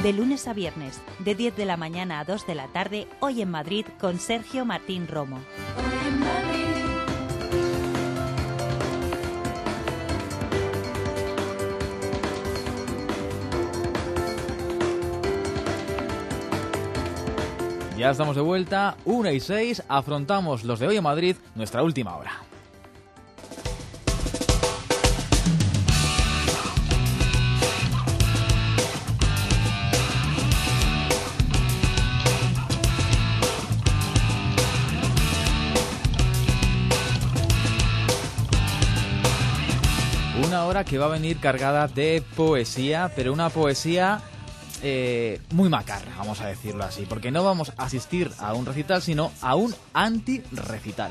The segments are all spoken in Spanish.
De lunes a viernes, de 10 de la mañana a 2 de la tarde, Hoy en Madrid con Sergio Martín Romo. Hoy en Madrid. Ya estamos de vuelta, 1:06, afrontamos los de Hoy en Madrid, nuestra última hora. Una hora que va a venir cargada de poesía, pero una poesía muy macarra, vamos a decirlo así, porque no vamos a asistir a un recital, sino a un anti-recital.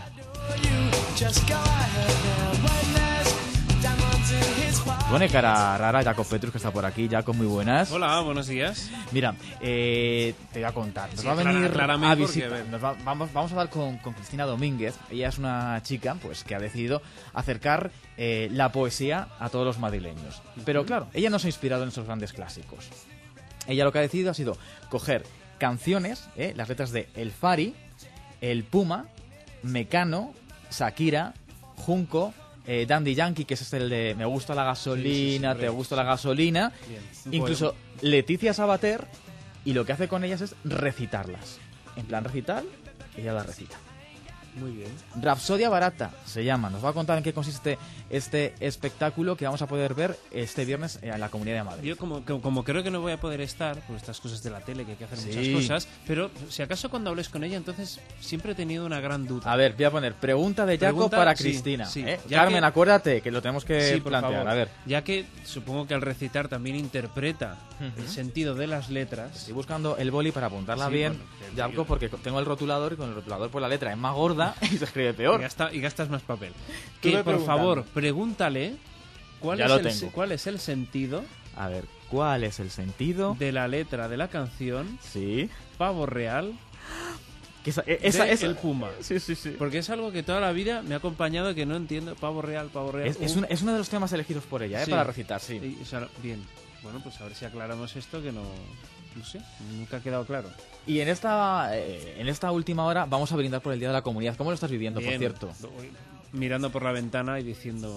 Pone cara rara Jacob Petrus, que está por aquí. Jacob, muy buenas. Hola, buenos días. Mira, te voy a contar. Nos Sí, va a venir a visitar. visitar. Vamos a hablar con Cristina Domínguez. Ella es una chica pues que ha decidido acercar la poesía a todos los madrileños. Pero claro, ella no se ha inspirado en esos grandes clásicos. Ella lo que ha decidido ha sido coger canciones, las letras de El Fari, El Puma, Mecano, Shakira, Junco, Dandy Yankee, que es el de Me gusta la gasolina, sí, te gusta la gasolina, Bien. incluso Leticia Sabater, y lo que hace con ellas es recitarlas. En plan recital, ella la recita. Muy bien. Rapsodia Barata se llama. Nos va a contar en qué consiste este espectáculo que vamos a poder ver este viernes en la Comunidad de Madrid. Yo como creo que no voy a poder estar por estas cosas de la tele, que hay que hacer Sí. muchas cosas, pero si acaso cuando hables con ella, entonces siempre he tenido una gran duda. A ver, voy a poner pregunta de Jacob Pregunta, para sí, Cristina. sí. ¿eh? Ya Carmen, que- acuérdate que lo tenemos que Sí, por plantear. favor. A ver, Ya que supongo que al recitar también interpreta el sentido de las letras. estoy buscando el boli para apuntarla Sí, bien, bueno, Jacob, porque tengo el rotulador y con el rotulador pues la letra es más gorda y se escribe peor. Y gastas más papel. Tú Que ve por preguntando. favor, pregúntale Ya lo tengo. cuál es el sentido A ver, ¿cuál es el sentido? de la letra de la canción Sí. Pavo Real Que de El Puma. Sí, sí, sí. Porque es algo que toda la vida me ha acompañado y que no entiendo. Pavo Real, Pavo Real. Es uno de los temas elegidos por ella, Sí. para recitar, sí. O sea, bien. Bueno, pues a ver si aclaramos esto que no sé, nunca ha quedado claro. Y en esta última hora vamos a brindar por el Día de la Comunidad. ¿Cómo lo estás viviendo, por Bien. cierto? Mirando por la ventana y diciendo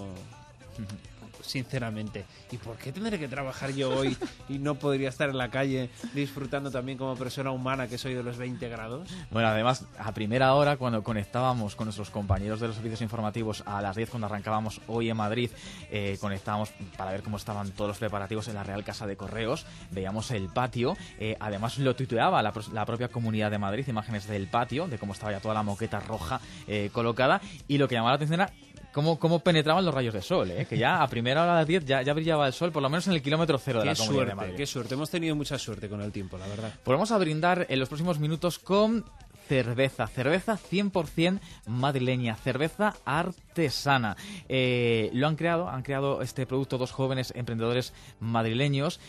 sinceramente, ¿y por qué tendré que trabajar yo hoy y no podría estar en la calle disfrutando también como persona humana que soy de los 20 grados? Bueno, además, a primera hora, cuando conectábamos con nuestros compañeros de los servicios informativos a las 10, cuando arrancábamos Hoy en Madrid, conectábamos para ver cómo estaban todos los preparativos en la Real Casa de Correos, veíamos el patio, además lo tuiteaba la propia Comunidad de Madrid, imágenes del patio, de cómo estaba ya toda la moqueta roja colocada, y lo que llamaba la atención era cómo penetraban los rayos de sol, que ya a primera hora a las 10 ya brillaba el sol, por lo menos en el kilómetro cero de la Comunidad de Madrid. Qué suerte, hemos tenido mucha suerte con el tiempo, la verdad. Pues vamos a brindar en los próximos minutos con cerveza 100% madrileña, cerveza artesana. Han creado este producto dos jóvenes emprendedores madrileños.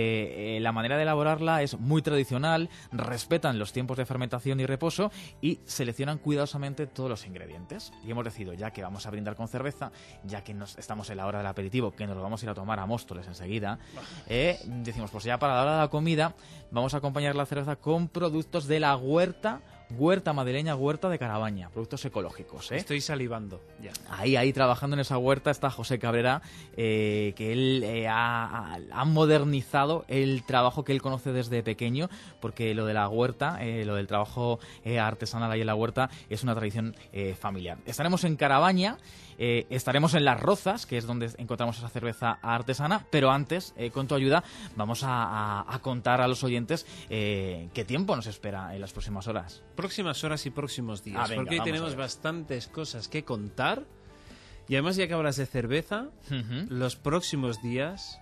La manera de elaborarla es muy tradicional, respetan los tiempos de fermentación y reposo y seleccionan cuidadosamente todos los ingredientes. Y hemos decidido, ya que vamos a brindar con cerveza, ya que estamos en la hora del aperitivo, que nos lo vamos a ir a tomar a Móstoles enseguida, decimos, pues ya para la hora de la comida vamos a acompañar la cerveza con productos de la huerta madrileña, huerta de Carabaña, productos ecológicos. Estoy salivando ya. Ahí trabajando en esa huerta está José Cabrera, que él ha modernizado el trabajo que él conoce desde pequeño, porque lo de la huerta, lo del trabajo artesanal ahí en la huerta, es una tradición familiar. Estaremos en Carabaña, estaremos en Las Rozas, que es donde encontramos esa cerveza artesana, pero antes, con tu ayuda, vamos a contar a los oyentes qué tiempo nos espera en las próximas horas. Próximas horas y próximos días, Venga, porque hoy vamos a tenemos ver. bastantes cosas que contar. Y además, ya que hablas de cerveza, los próximos días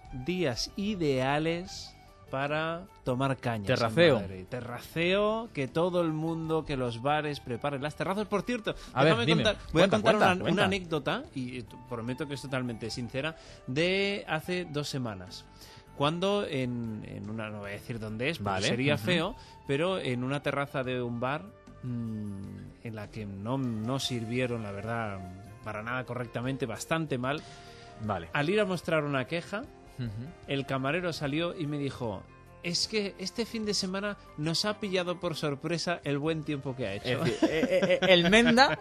ideales para tomar cañas. Terraceo. en Madrid. Terraceo, que todo el mundo, que los bares preparen las terrazas. Por cierto, A ver, dime. voy a Cuenta, contar cuenta. una anécdota, y prometo que es totalmente sincera, de hace 2 semanas. Cuando en una, no voy a decir dónde es, porque Vale, sería feo, pero en una terraza de un bar en la que no sirvieron, la verdad, para nada correctamente, bastante mal. Vale. Al ir a mostrar una queja, el camarero salió y me dijo: es que este fin de semana nos ha pillado por sorpresa el buen tiempo que ha hecho. Es decir, el Menda,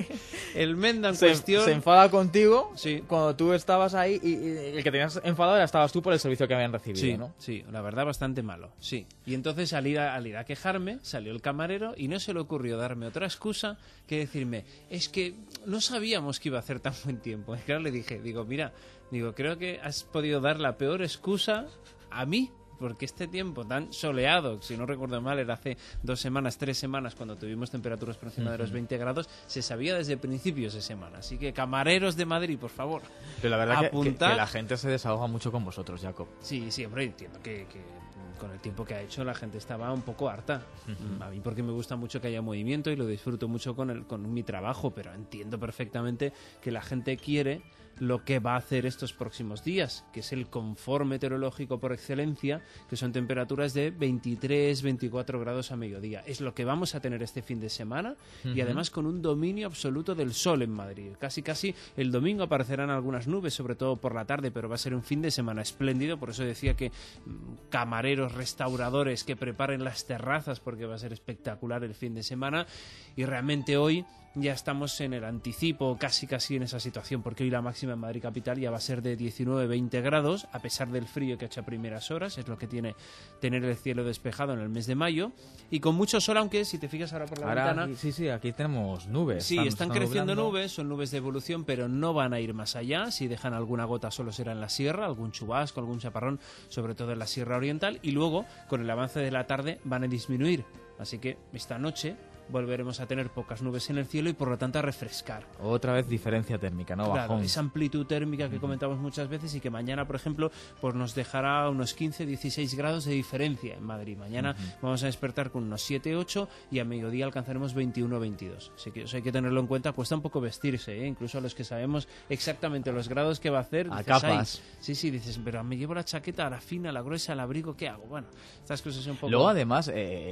el Menda en se cuestión... enfada contigo Sí. cuando tú estabas ahí y el que tenías enfadado estabas tú por el servicio que habían recibido, Sí, ¿no? sí, la verdad bastante malo, sí. Y entonces al ir a quejarme, salió el camarero y no se le ocurrió darme otra excusa que decirme, es que no sabíamos que iba a hacer tan buen tiempo. Y claro, le dije, mira, creo que has podido dar la peor excusa a mí, porque este tiempo tan soleado, si no recuerdo mal, era hace 2 semanas, 3 semanas, cuando tuvimos temperaturas por encima de los 20 grados, se sabía desde principios de semana. Así que, camareros de Madrid, por favor, Pero la verdad que apuntad. la gente se desahoga mucho con vosotros, Jacob. Sí, sí, hombre, entiendo que con el tiempo que ha hecho la gente estaba un poco harta. A mí porque me gusta mucho que haya movimiento y lo disfruto mucho con mi trabajo, pero entiendo perfectamente que la gente quiere lo que va a hacer estos próximos días, que es el confort meteorológico por excelencia, que son temperaturas de 23, 24 grados a mediodía. Es lo que vamos a tener este fin de semana y además con un dominio absoluto del sol en Madrid. Casi el domingo aparecerán algunas nubes, sobre todo por la tarde, pero va a ser un fin de semana espléndido. Por eso decía que camareros, restauradores, que preparen las terrazas porque va a ser espectacular el fin de semana. Y realmente hoy ya estamos en el anticipo, casi en esa situación, porque hoy la máxima en Madrid capital ya va a ser de 19-20 grados, a pesar del frío que ha hecho a primeras horas. Es lo que tiene tener el cielo despejado en el mes de mayo, y con mucho sol, aunque si te fijas ahora por la ventana... Sí, aquí tenemos nubes. Sí, están creciendo nublando. nubes, son nubes de evolución, pero no van a ir más allá. Si dejan alguna gota solo será en la sierra, algún chubasco, algún chaparrón, sobre todo en la sierra oriental, y luego, con el avance de la tarde, van a disminuir. Así que esta noche volveremos a tener pocas nubes en el cielo y por lo tanto a refrescar. Otra vez diferencia térmica, ¿no? Claro, Bajón. esa amplitud térmica que comentamos muchas veces y que mañana, por ejemplo, pues nos dejará unos 15-16 grados de diferencia en Madrid. Mañana vamos a despertar con unos 7-8 y a mediodía alcanzaremos 21-22. Así que eso hay que tenerlo en cuenta. Cuesta un poco vestirse, ¿eh? Incluso a los que sabemos exactamente los grados que va a hacer. A dices, capas. Ay, sí, dices, pero me llevo la chaqueta, a la fina, a la gruesa, al abrigo, ¿qué hago? Bueno, estas cosas son un poco... Luego, además,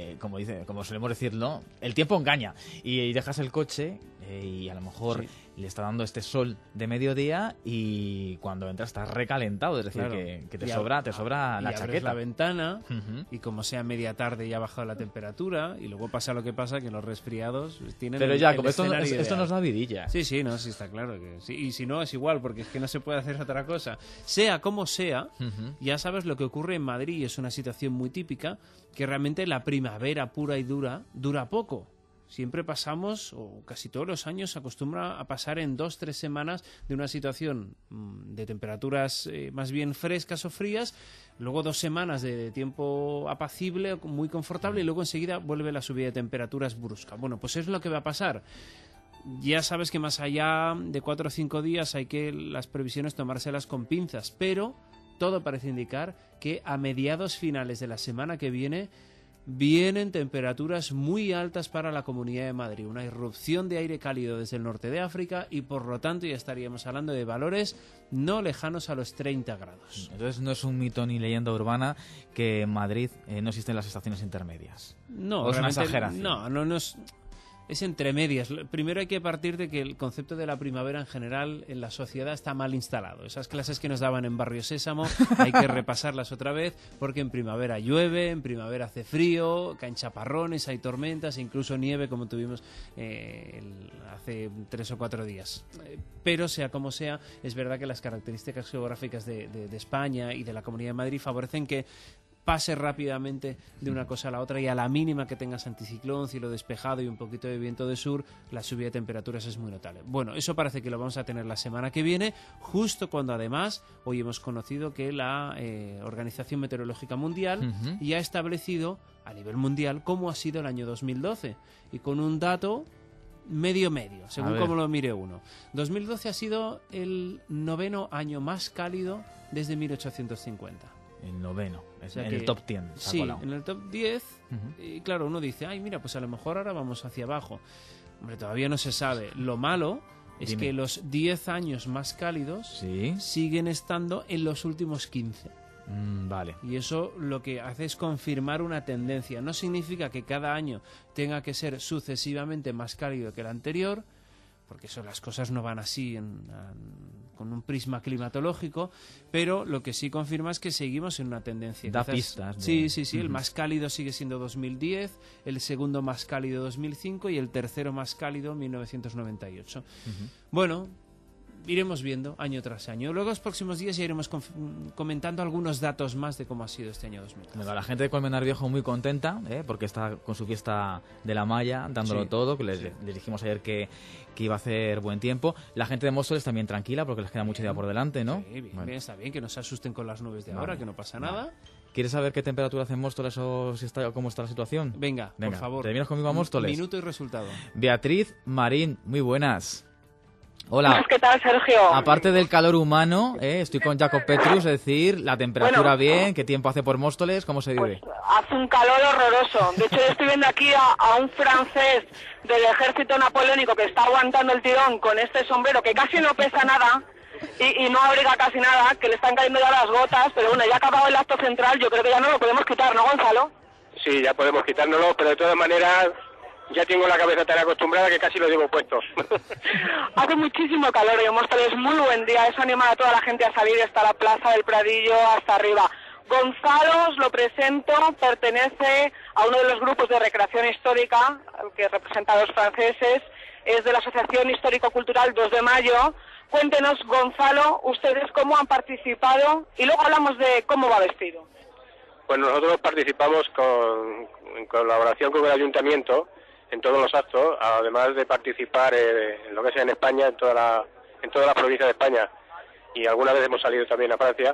como solemos decir, ¿no? El tiempo engaña. Y dejas el coche y a lo mejor le está dando este sol de mediodía y cuando entras estás recalentado. Es decir, Claro. que te Y sobra y la abres chaqueta. la ventana Ujú. y como sea media tarde ya ha bajado la temperatura y luego pasa lo que pasa, que los resfriados tienen Pero el- ya, el como esto escenario nos ideal. da vidilla. Sí, sí, está claro que sí. Y si no, es igual, porque es que no se puede hacer otra cosa. Sea como sea, Ujú. ya sabes lo que ocurre en Madrid, y es una situación muy típica, que realmente la primavera pura y dura poco. Siempre pasamos, o casi todos los años, se acostumbra a pasar en 2-3 semanas de una situación de temperaturas más bien frescas o frías, luego 2 semanas de tiempo apacible, muy confortable, y luego enseguida vuelve la subida de temperaturas brusca. Bueno, pues es lo que va a pasar. Ya sabes que más allá de 4 o 5 días hay que las previsiones tomárselas con pinzas, pero todo parece indicar que a mediados finales de la semana que vienen temperaturas muy altas para la Comunidad de Madrid, una irrupción de aire cálido desde el norte de África y por lo tanto ya estaríamos hablando de valores no lejanos a los 30 grados. Entonces no es un mito ni leyenda urbana que en Madrid no existen las estaciones intermedias. No, ¿O es una realmente exageración? No es entre medias. Primero hay que partir de que el concepto de la primavera en general en la sociedad está mal instalado. Esas clases que nos daban en Barrio Sésamo hay que repasarlas otra vez, porque en primavera llueve, en primavera hace frío, caen chaparrones, hay tormentas, e incluso nieve como tuvimos hace 3 o 4 días. Pero sea como sea, es verdad que las características geográficas de España y de la Comunidad de Madrid favorecen que pase rápidamente de una cosa a la otra, y a la mínima que tengas anticiclón, cielo despejado y un poquito de viento de sur, la subida de temperaturas es muy notable. Bueno, eso parece que lo vamos a tener la semana que viene, justo cuando además hoy hemos conocido que la Organización Meteorológica Mundial ya ha establecido a nivel mundial cómo ha sido el año 2012, y con un dato medio, según como lo mire uno. 2012 ha sido el 9º año más cálido desde 1850. El 9º, O sea en que- el top 10. se ha Sí, colado. en el top 10, Ujú. y claro, uno dice, ay, mira, pues a lo mejor ahora vamos hacia abajo. Hombre, todavía no se sabe. Lo malo es Dime. que los 10 años más cálidos Sí. siguen estando en los últimos 15. Vale. Y eso lo que hace es confirmar una tendencia. No significa que cada año tenga que ser sucesivamente más cálido que el anterior, porque eso, las cosas no van así con un prisma climatológico, pero lo que sí confirma es que seguimos en una tendencia. Da pistas. Sí, el más cálido sigue siendo 2010, el segundo más cálido 2005 y el tercero más cálido 1998. Bueno, iremos viendo año tras año. Luego, los próximos días ya iremos comentando algunos datos más de cómo ha sido este año 2013. Bueno, la gente de Colmenar Viejo muy contenta, porque está con su fiesta de la malla, dándolo todo, que les dijimos ayer que iba a hacer buen tiempo. La gente de Móstoles también tranquila, porque les queda mucho día por delante, ¿no? Sí, bien, está bien, que no se asusten con las nubes de ahora, que no pasa nada. ¿Quieres saber qué temperatura hace en Móstoles o cómo está la situación? Venga, por favor. ¿Te vienes conmigo a Móstoles? Minuto y resultado. Beatriz Marín, muy buenas. Hola. ¿Qué tal, Sergio? Aparte del calor humano, estoy con Jacob Petrus, es decir, la temperatura bien, ¿qué tiempo hace por Móstoles? ¿Cómo se vive? Pues hace un calor horroroso. De hecho, yo estoy viendo aquí a un francés del ejército napoleónico que está aguantando el tirón con este sombrero que casi no pesa nada y no abriga casi nada, que le están cayendo ya las gotas, pero bueno, ya ha acabado el acto central, yo creo que ya no lo podemos quitar, ¿no, Gonzalo? Sí, ya podemos quitárnoslo, pero de todas maneras ya tengo la cabeza tan acostumbrada que casi lo llevo puesto. Hace muchísimo calor y en Móstoles muy buen día, eso anima a toda la gente a salir hasta la Plaza del Pradillo, hasta arriba. Gonzalo, os lo presento, pertenece a uno de los grupos de recreación histórica que representa a los franceses, es de la Asociación Histórico-Cultural 2 de Mayo. Cuéntenos, Gonzalo, ustedes cómo han participado y luego hablamos de cómo va vestido. Pues nosotros participamos en colaboración con el Ayuntamiento en todos los actos, además de participar en lo que sea en España, en toda la provincia de España, y alguna vez hemos salido también a Francia,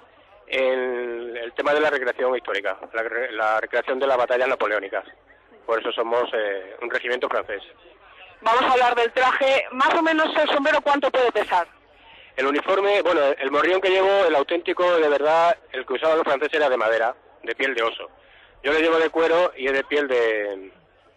en el tema de la recreación histórica, la recreación de las batallas napoleónicas. Por eso somos un regimiento francés. Vamos a hablar del traje, más o menos el sombrero, ¿cuánto puede pesar? El uniforme, bueno, el morrión que llevo, el auténtico, de verdad, el que usaban los franceses era de madera, de piel de oso. Yo le llevo de cuero y es de piel de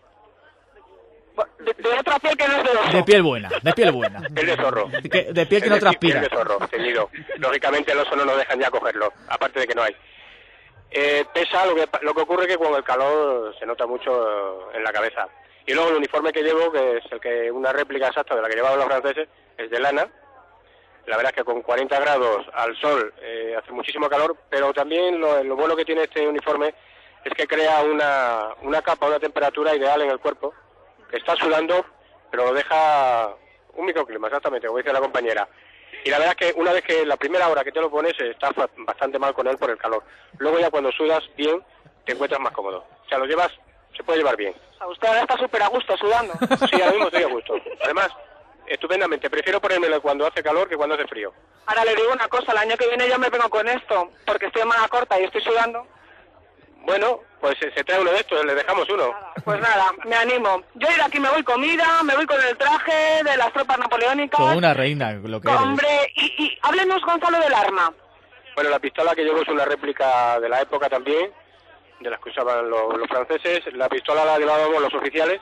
otra piel que no es de oso. De piel buena. Piel de zorro. De piel que no transpira. Piel de zorro, teñido. Lógicamente el oso no nos dejan ya cogerlo, aparte de que no hay. Pesa, lo que ocurre es que con el calor se nota mucho en la cabeza. Y luego el uniforme que llevo, que es una réplica exacta de la que llevaban los franceses, es de lana. La verdad es que con 40 grados al sol hace muchísimo calor, pero también lo bueno que tiene este uniforme es que crea una capa, una temperatura ideal en el cuerpo. Está sudando, pero lo deja un microclima, exactamente, como dice la compañera. Y la verdad es que una vez que la primera hora que te lo pones, estás bastante mal con él por el calor. Luego ya cuando sudas bien, te encuentras más cómodo. O sea, se puede llevar bien. A usted ahora está súper a gusto sudando. Sí, ahora mismo estoy a gusto. Además, estupendamente. Prefiero ponérmelo cuando hace calor que cuando hace frío. Ahora le digo una cosa, el año que viene yo me vengo con esto, porque estoy en manga corta y estoy sudando. Bueno, pues se trae uno de estos, le dejamos uno. Pues nada, me animo. Yo ir aquí me voy comida, me voy con el traje de las tropas napoleónicas. Como una reina, lo que eres. Hombre, y háblenos, Gonzalo, del arma. Bueno, la pistola que llevo es una réplica de la época también, de las que usaban los franceses. La pistola la llevábamos los oficiales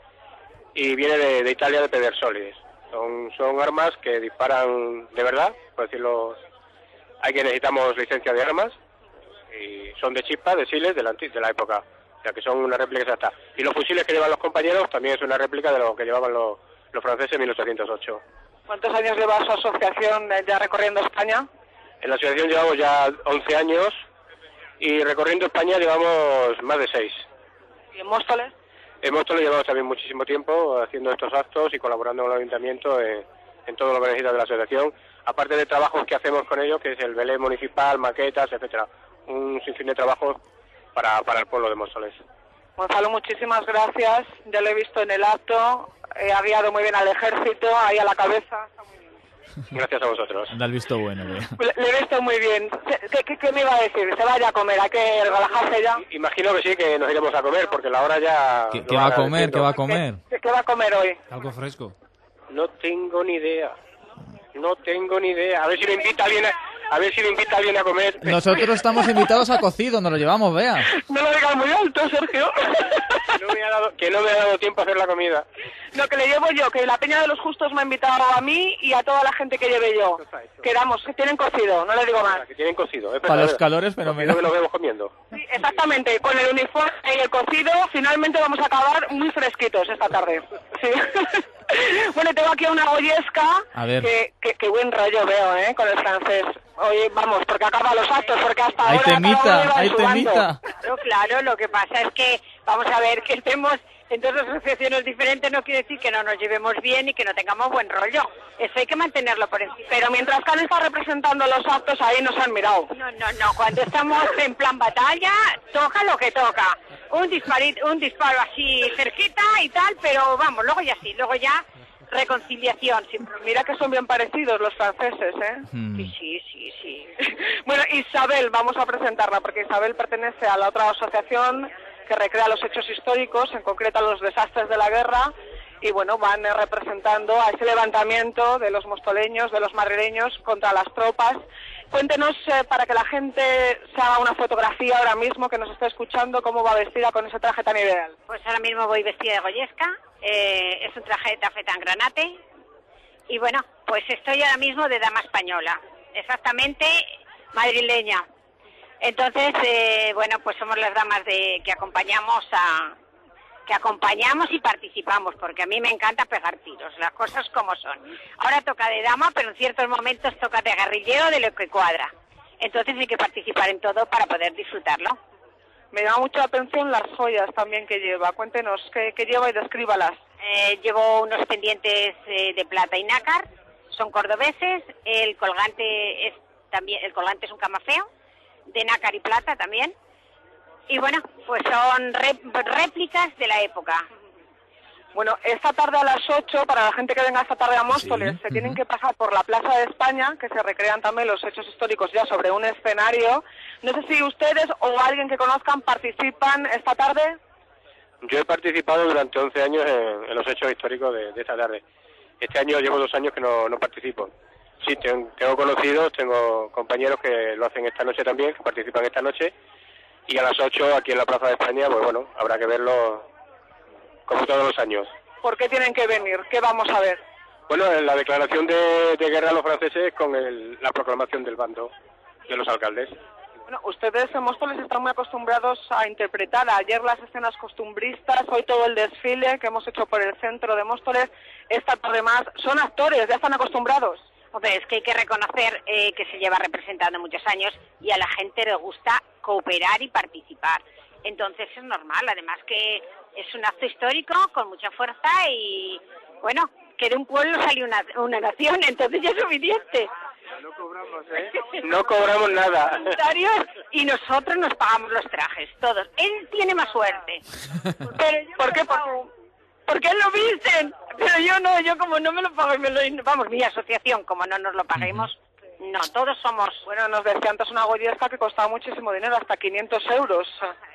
y viene de Italia, de Pedersoli. Son armas que disparan de verdad, por decirlo. Hay que necesitamos licencia de armas y son de chispa, de siles de la época, o sea que son una réplica exacta. Y los fusiles que llevan los compañeros también es una réplica de lo que llevaban los franceses en 1808. ¿Cuántos años lleva su asociación ya recorriendo España? En la asociación llevamos ya 11 años y recorriendo España llevamos más de 6. ¿Y en Móstoles? En Móstoles llevamos también muchísimo tiempo haciendo estos actos y colaborando con el ayuntamiento en todo lo que necesita de la asociación, aparte de trabajos que hacemos con ellos, que es el belén municipal, maquetas, etcétera. Un sinfín de trabajos para el pueblo de Móstoles. Gonzalo, muchísimas gracias. Ya lo he visto en el acto. Ha guiado muy bien al ejército, ahí a la cabeza. Está muy bien. Gracias a vosotros. Da el visto bueno. Le he visto muy bien. ¿Qué me iba a decir? ¿Se vaya a comer? ¿Hay que relajarse ya? Imagino que sí, que nos iremos a comer, porque la hora ya... ¿Qué va a comer? ¿Qué va a comer? ¿Qué va a comer hoy? Algo fresco. No tengo ni idea. A ver si me invita alguien A ver si me invita alguien a comer. Nosotros estamos invitados a cocido, nos lo llevamos, vea. No lo digas muy alto, Sergio. Que no me ha dado tiempo a hacer la comida. Lo que le llevo yo, que la Peña de los Justos me ha invitado a mí y a toda la gente que lleve yo. Quedamos, que tienen cocido, no le digo más. Que tienen cocido. Para los calores, pero no me lo vemos comiendo. Sí, exactamente, con el uniforme y el cocido, finalmente vamos a acabar muy fresquitos esta tarde. Sí. Bueno, tengo aquí a una goyesca, a ver. que buen rollo veo, con el francés. Oye, vamos, porque acaba los actos, porque hasta hay ahora... Hay temita. Claro, lo que pasa es que, vamos a ver, que estemos en dos asociaciones diferentes no quiere decir que no nos llevemos bien y que no tengamos buen rollo. Eso hay que mantenerlo por encima. Pero mientras que han estado representando los actos, ahí nos han mirado. No, cuando estamos en plan batalla, toca lo que toca. Un disparo así cerquita y tal, pero vamos, luego ya reconciliación. Siempre. Mira que son bien parecidos los franceses, ¿eh? Sí. Bueno, Isabel, vamos a presentarla, porque Isabel pertenece a la otra asociación que recrea los hechos históricos, en concreto a los desastres de la guerra, y bueno, van representando a ese levantamiento de los mostoleños, de los madrileños contra las tropas. Cuéntenos, para que la gente se haga una fotografía ahora mismo, que nos está escuchando, cómo va vestida con ese traje tan ideal. Pues ahora mismo voy vestida de goyesca, es un traje de tafetán granate, y bueno, pues estoy ahora mismo de dama española, exactamente madrileña. Entonces, bueno, pues somos las damas que acompañamos y participamos, porque a mí me encanta pegar tiros, las cosas como son. Ahora toca de dama, pero en ciertos momentos toca de guerrillero, de lo que cuadra. Entonces hay que participar en todo para poder disfrutarlo. Me llama mucho la atención las joyas también que lleva. Cuéntenos, ¿qué lleva y descríbalas? Llevo unos pendientes de plata y nácar, son cordobeses, el colgante es un camafeo, de nácar y plata también. Y bueno, pues son réplicas de la época. Bueno, esta tarde a las 8, para la gente que venga esta tarde a Móstoles, se tienen que pasar por la Plaza de España, que se recrean también los hechos históricos ya sobre un escenario. No sé si ustedes o alguien que conozcan participan esta tarde. Yo he participado durante 11 años en los hechos históricos de esta tarde. Este año llevo 2 años que no participo. Sí, tengo conocidos, tengo compañeros que lo hacen esta noche también, que participan esta noche. Y a las 8 aquí en la Plaza de España, pues bueno, habrá que verlo como todos los años. ¿Por qué tienen que venir? ¿Qué vamos a ver? Bueno, la declaración de guerra a los franceses con la proclamación del bando de los alcaldes. Bueno, ustedes en Móstoles están muy acostumbrados a interpretar ayer las escenas costumbristas, hoy todo el desfile que hemos hecho por el centro de Móstoles, esta tarde más. Son actores, ya están acostumbrados. Hombre, es que hay que reconocer que se lleva representando muchos años y a la gente le gusta cooperar y participar. Entonces es normal, además que es un acto histórico con mucha fuerza y, bueno, que de un pueblo sale una nación, entonces ya es suficiente. No cobramos, No cobramos nada. Y nosotros nos pagamos los trajes, todos. Él tiene más suerte. Pero yo ¿por qué? Porque él lo visten, pero yo como no me lo pago, vamos, mi asociación, como no nos lo paguemos, no, todos somos... Bueno, nos decía antes una goyesca que costaba muchísimo dinero, hasta 500 euros.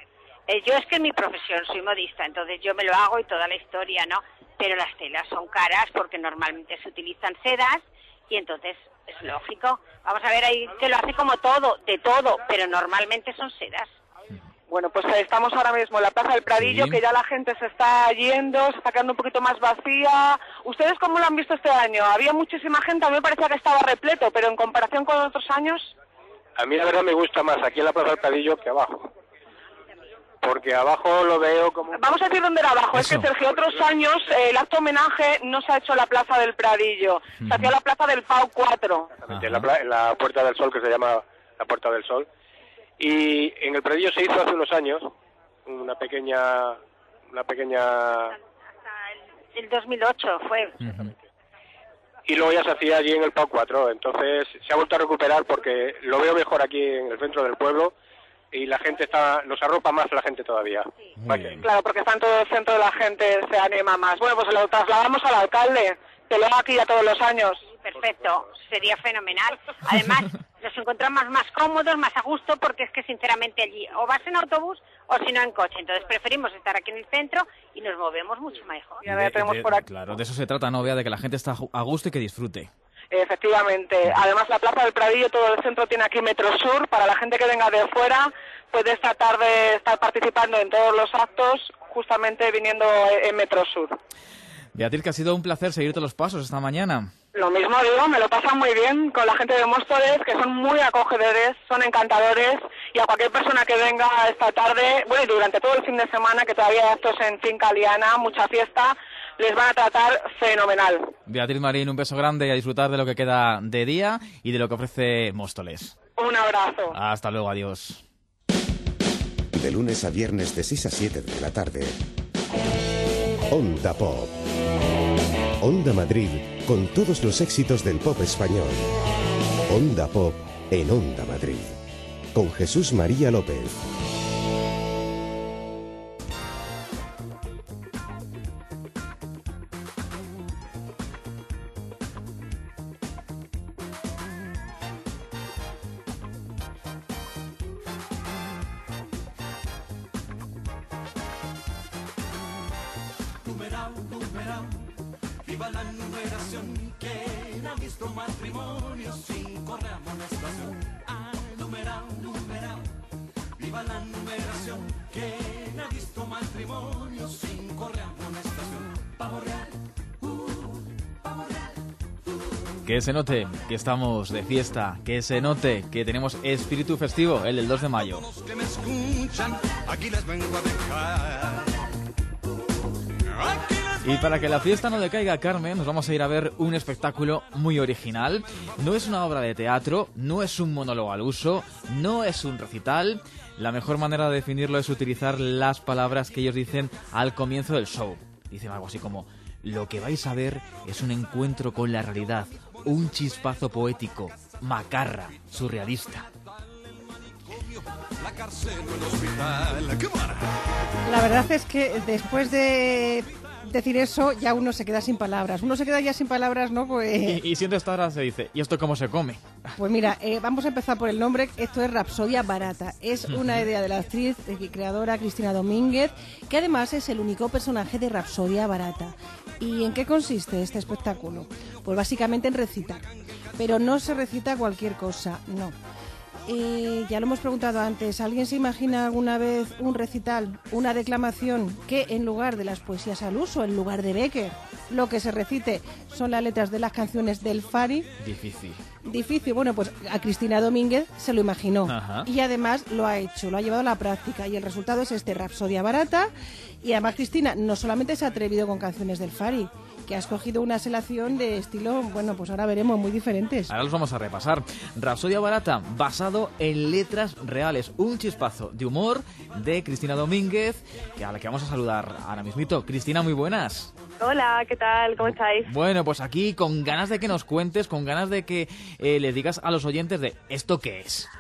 Yo es que en mi profesión soy modista, entonces yo me lo hago y toda la historia, ¿no? Pero las telas son caras porque normalmente se utilizan sedas y entonces es lógico. Vamos a ver, ahí que lo hace como todo, de todo, pero normalmente son sedas. Bueno, pues estamos ahora mismo en la Plaza del Pradillo, que ya la gente se está yendo, se está quedando un poquito más vacía. ¿Ustedes cómo lo han visto este año? Había muchísima gente, a mí me parecía que estaba repleto, pero en comparación con otros años... A mí la verdad me gusta más aquí en la Plaza del Pradillo que abajo. Porque abajo lo veo como... Vamos a decir dónde era abajo. Eso. Es que, Sergio, otros años el acto homenaje no se ha hecho en la Plaza del Pradillo. Se hacía en la Plaza del Pau 4. En la Puerta del Sol, que se llama la Puerta del Sol. Y en el Pradillo se hizo hace unos años una pequeña... Hasta el 2008 fue. Y luego ya se hacía allí en el Pau 4. Entonces se ha vuelto a recuperar porque lo veo mejor aquí en el centro del pueblo y la gente nos arropa más la gente todavía. Claro, porque está en todo el centro de la gente, se anima más. Bueno, pues lo trasladamos al alcalde, que lo haga aquí ya todos los años. Perfecto, sería fenomenal. Además, nos encontramos más cómodos, más a gusto, porque es que sinceramente allí o vas en autobús o si no en coche. Entonces preferimos estar aquí en el centro y nos movemos mucho mejor. Ya tenemos por aquí. Claro, de eso se trata, ¿no? Vea, de que la gente está a gusto y que disfrute. Efectivamente. Además, la Plaza del Pradillo, todo el centro tiene aquí Metrosur. Para la gente que venga de fuera, puede esta tarde estar participando en todos los actos, justamente viniendo en Metrosur. Beatriz, que ha sido un placer seguirte los pasos esta mañana. Lo mismo digo, me lo pasan muy bien con la gente de Móstoles, que son muy acogedores, son encantadores, y a cualquier persona que venga esta tarde, bueno, y durante todo el fin de semana, que todavía hay actos en Finca Liana, mucha fiesta, les van a tratar fenomenal. Beatriz Marín, un beso grande y a disfrutar de lo que queda de día y de lo que ofrece Móstoles. Un abrazo. Hasta luego, adiós. De lunes a viernes de 6 a 7 de la tarde. Onda Pop. Onda Madrid, con todos los éxitos del pop español. Onda Pop en Onda Madrid. Con Jesús María López. Viva la numeración, que ha visto matrimonio sin correr amonestación. Ah, numeral, viva la numeración, que ha visto matrimonio sin correr amonestación. Pavo real, pavo real. Que se note que estamos de fiesta, que se note que tenemos espíritu festivo, el del 2 de mayo. Todos los que me escuchan, aquí les vengo a dejar. Y para que la fiesta no decaiga, Carmen, nos vamos a ir a ver un espectáculo muy original. No es una obra de teatro, no es un monólogo al uso, no es un recital. La mejor manera de definirlo es utilizar las palabras que ellos dicen al comienzo del show. Dicen algo así como: lo que vais a ver es un encuentro con la realidad, un chispazo poético, macarra, surrealista. La verdad es que después de decir eso ya uno se queda sin palabras. Uno se queda ya sin palabras, ¿no? Pues... Y siendo esta hora se dice: ¿y esto cómo se come? Pues mira, vamos a empezar por el nombre. Esto es Rapsodia Barata. Es una idea de la actriz y creadora Cristina Domínguez, que además es el único personaje de Rapsodia Barata. ¿Y en qué consiste este espectáculo? Pues básicamente en recitar. Pero no se recita cualquier cosa, no. Ya lo hemos preguntado antes, ¿alguien se imagina alguna vez un recital, una declamación, que en lugar de las poesías al uso, en lugar de Becker, lo que se recite son las letras de las canciones del Fari? Difícil. Bueno, pues a Cristina Domínguez se lo imaginó. Ajá. Y además lo ha hecho, lo ha llevado a la práctica, y el resultado es este Rapsodia Barata. Y además Cristina no solamente se ha atrevido con canciones del Fari, que ha escogido una selección de estilo, bueno, pues ahora veremos, muy diferentes. Ahora los vamos a repasar. Rapsodia Barata, basado en letras reales. Un chispazo de humor de Cristina Domínguez, a la que vamos a saludar ahora mismito. Cristina, muy buenas. Hola, ¿qué tal? ¿Cómo estáis? Bueno, pues aquí con ganas de que nos cuentes, con ganas de que les digas a los oyentes de ¿esto qué es?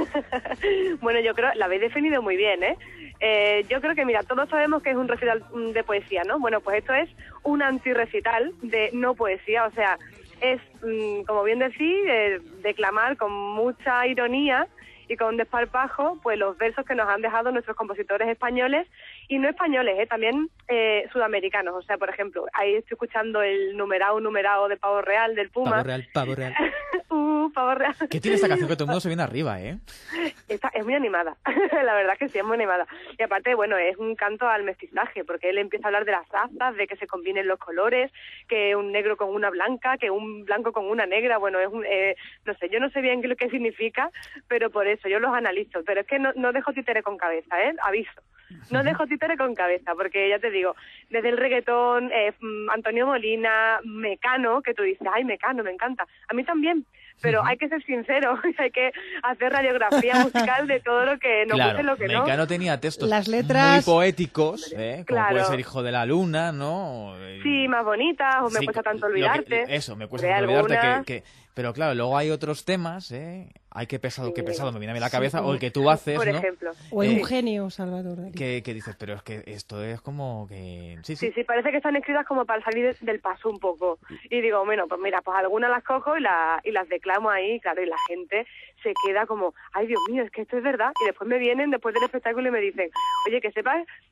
Bueno, yo creo, la habéis definido muy bien, ¿eh? Yo creo que, mira, todos sabemos que es un recital de poesía, ¿no? Bueno, pues esto es un antirrecital de no poesía, o sea, es, como bien decís, declamar con mucha ironía y con desparpajo, pues los versos que nos han dejado nuestros compositores españoles, y no españoles, también sudamericanos. O sea, por ejemplo, ahí estoy escuchando el numerado de Pavo Real, del Puma. Pavo Real. Pavo Real. ¿Qué tiene esta canción que todo el mundo se viene arriba, Esta es muy animada, la verdad que sí, es muy animada. Y aparte, bueno, es un canto al mestizaje, porque él empieza a hablar de las razas, de que se combinen los colores, que un negro con una blanca, que un blanco con una negra. Bueno, es un, no sé, yo no sé bien qué significa, pero por eso yo los analizo. Pero es que no dejo títere con cabeza, aviso. No dejo títere con cabeza, porque ya te digo, desde el reggaetón, Antonio Molina, Mecano, que tú dices, ay, Mecano, me encanta. A mí también, pero hay que ser sincero, hay que hacer radiografía musical de todo lo que nos gusta y lo que no. Mecano tenía textos las letras muy poéticos, como claro. Puede ser Hijo de la Luna, ¿no? Sí, más bonitas, o Me cuesta tanto olvidarte. Me cuesta tanto olvidarte, pero claro, luego hay otros temas, Ay, qué pesado, me viene a mí la cabeza, o el que tú haces, por ¿no? ejemplo. O el Eugenio Salvador Dalí. Que dices, pero es que esto es como que... Sí, parece que están escritas como para salir del paso un poco. Y digo, bueno, pues mira, pues algunas las cojo y las declamo ahí, claro, y la gente se queda como, ay, Dios mío, es que esto es verdad. Y después me vienen, después del espectáculo, y me dicen, oye, que sepas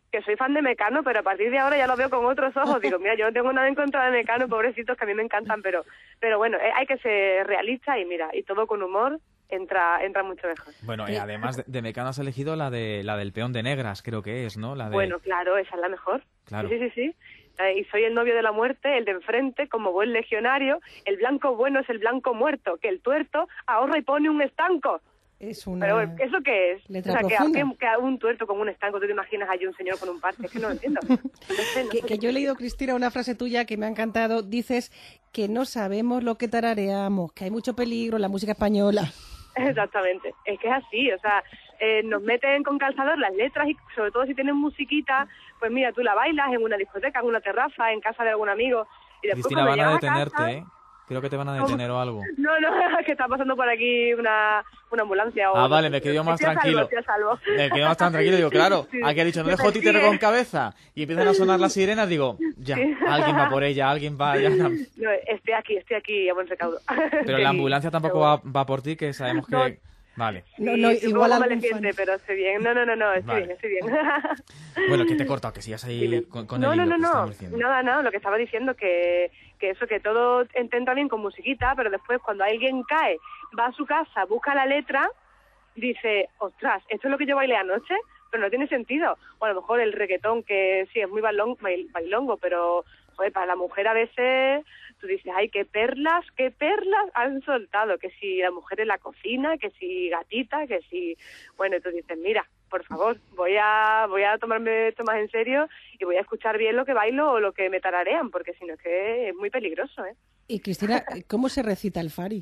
que soy fan de Mecano, pero a partir de ahora ya lo veo con otros ojos. Digo, mira, yo no tengo nada en contra de Mecano, pobrecitos, que a mí me encantan, pero bueno, hay que ser realista y mira, y todo con humor entra mucho mejor. Bueno, además de Mecano has elegido la del peón de negras, creo que es, ¿no? Bueno, claro, esa es la mejor. Claro. Sí. Y soy el novio de la muerte, el de enfrente, como buen legionario. El blanco bueno es el blanco muerto, que el tuerto ahorra y pone un estanco. Es una... Pero, ¿eso qué es? Letra o sea, profunda. que un tuerto con un estanco, ¿tú te imaginas allí un señor con un parche? Es que no lo entiendo. No sé. Que yo he leído, Cristina, una frase tuya que me ha encantado. Dices que no sabemos lo que tarareamos, que hay mucho peligro en la música española. Exactamente, es que es así, o sea, nos meten con calzador las letras y sobre todo si tienen musiquita, pues mira, tú la bailas en una discoteca, en una terraza, en casa de algún amigo. Y después, Cristina, van a llegas detenerte, casa, ¿eh? Creo que te van a detener o algo. No, que está pasando por aquí una ambulancia. Vale, me quedo más tranquilo. Estoy a salvo. Me quedo más tranquilo, digo, claro, Sí. aquí ha dicho, no Que dejo títere persigue. con cabeza. Y empiezan a sonar las sirenas, digo, ya, Sí. alguien va por ella, alguien va... Ya. No, estoy aquí a buen recaudo. Pero la ambulancia tampoco va por ti, que sabemos que... No. Vale. No, Sí, igual algo algún maleciente, fan. pero estoy bien. No, Vale. estoy bien. Bueno, que te he cortado, que sigas ahí Dime. con el No, hilo que estábamos diciendo. nada, lo que estaba diciendo, que eso, que todo intenta bien con musiquita, pero después cuando alguien cae, va a su casa, busca la letra, dice, ostras, esto es lo que yo bailé anoche, pero no tiene sentido. O a lo mejor el reggaetón, que sí, es muy bailongo, pero joder, para la mujer a veces tú dices, ay, qué perlas han soltado, que si la mujer en la cocina, que si gatita, que si... Bueno, y tú dices, mira, por favor, voy a tomarme esto más en serio y voy a escuchar bien lo que bailo o lo que me tararean, porque si no es que es muy peligroso, ¿eh? Y Cristina, ¿cómo se recita el Fari?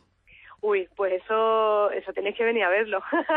Uy, pues eso tenéis que venir a verlo.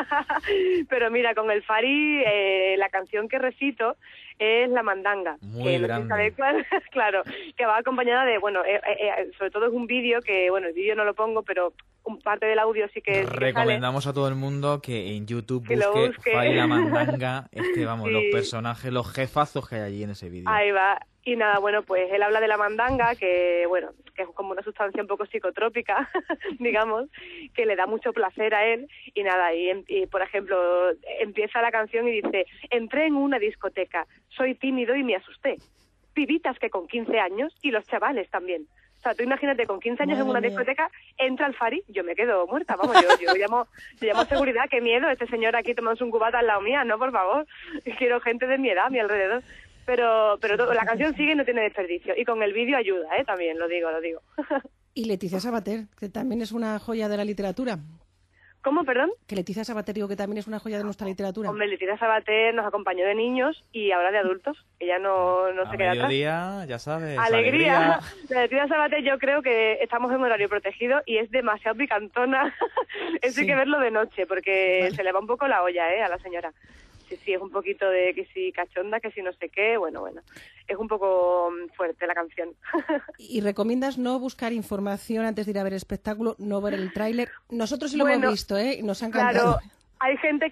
Pero mira, con el Fari, la canción que recito es La Mandanga. Muy que no sé grande. si sabéis cuál, claro, que va acompañada de, bueno, sobre todo es un vídeo que, bueno, el vídeo no lo pongo, pero parte del audio sí que sale. Recomendamos a todo el mundo que en YouTube Que lo busque. Fari La Mandanga, vamos, Sí. los personajes, los jefazos que hay allí en ese vídeo. Ahí va. Y nada, bueno, pues él habla de la mandanga, que bueno, que es como una sustancia un poco psicotrópica, digamos, que le da mucho placer a él. Y nada, y por ejemplo, empieza la canción y dice, entré en una discoteca, soy tímido y me asusté. Pibitas que con 15 años y los chavales también. O sea, tú imagínate, con 15 años Madre en una mía. discoteca, entra el Fari, yo me quedo muerta, vamos, yo llamo a seguridad, qué miedo, este señor aquí tomándose un cubata al lado mía, no, por favor, quiero gente de mi edad a mi alrededor. Pero la canción sigue y no tiene desperdicio, y con el vídeo ayuda, también, lo digo. Y Leticia Sabater, que también es una joya de la literatura. ¿Cómo, perdón? Que Leticia Sabater, digo que también es una joya de nuestra literatura. Hombre, Leticia Sabater nos acompañó de niños y ahora de adultos, ella no a se queda atrás. mediodía, ya sabes, Alegría. La Leticia Sabater, yo creo que estamos en horario protegido y es demasiado picantona. Eso Sí. hay que verlo de noche, porque Vale. se le va un poco la olla, a la señora. Sí, es un poquito de que si cachonda, que si no sé qué, bueno. Es un poco fuerte la canción. ¿Y recomiendas no buscar información antes de ir a ver el espectáculo, no ver el tráiler? Nosotros sí lo hemos visto, nos ha encantado. Claro, hay gente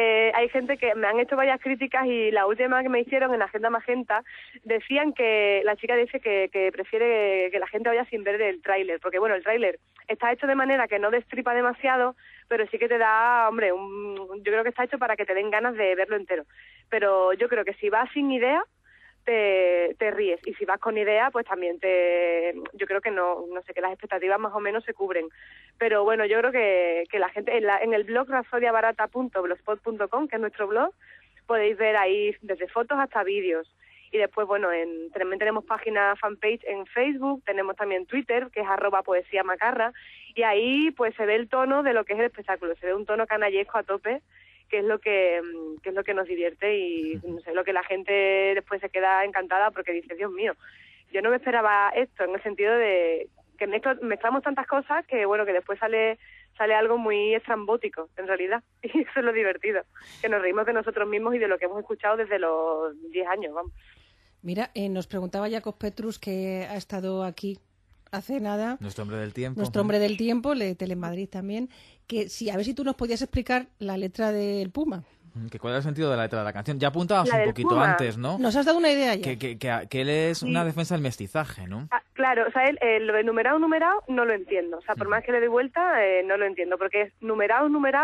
que me han hecho varias críticas y la última que me hicieron en Agenda Magenta decían que la chica dice que prefiere que la gente vaya sin ver el tráiler, porque bueno, el tráiler está hecho de manera que no destripa demasiado, pero sí que te da, hombre, yo creo que está hecho para que te den ganas de verlo entero. Pero yo creo que si vas sin idea, te ríes, y si vas con idea, pues también yo creo que no sé, que las expectativas más o menos se cubren. Pero bueno, yo creo que la gente en el blog rapsodiabarata.blogspot.com, que es nuestro blog, podéis ver ahí desde fotos hasta vídeos. Y después, bueno, también tenemos página fanpage en Facebook, tenemos también Twitter, que es @poesiamacarra, y ahí pues se ve el tono de lo que es el espectáculo, se ve un tono canallesco a tope, que es lo que nos divierte, y no sé, lo que la gente después se queda encantada porque dice, Dios mío, yo no me esperaba esto, en el sentido de que mezclamos tantas cosas que bueno, que después sale algo muy estrambótico, en realidad, y eso es lo divertido, que nos reímos de nosotros mismos y de lo que hemos escuchado desde los 10 años, vamos. Mira, nos preguntaba Jacos Petrus, que ha estado aquí hace nada, Nuestro hombre del tiempo. nuestro hombre del tiempo, Telemadrid también, que a ver si tú nos podías explicar la letra del Puma. ¿Cuál es el sentido de la letra de la canción? Ya apuntabas La un del poquito Puma. antes, ¿no? Nos has dado una idea ya. Que él es una defensa del mestizaje, ¿no? Claro, o sea, lo de numerado no lo entiendo. O sea, por más que le doy vuelta, no lo entiendo, porque es numerado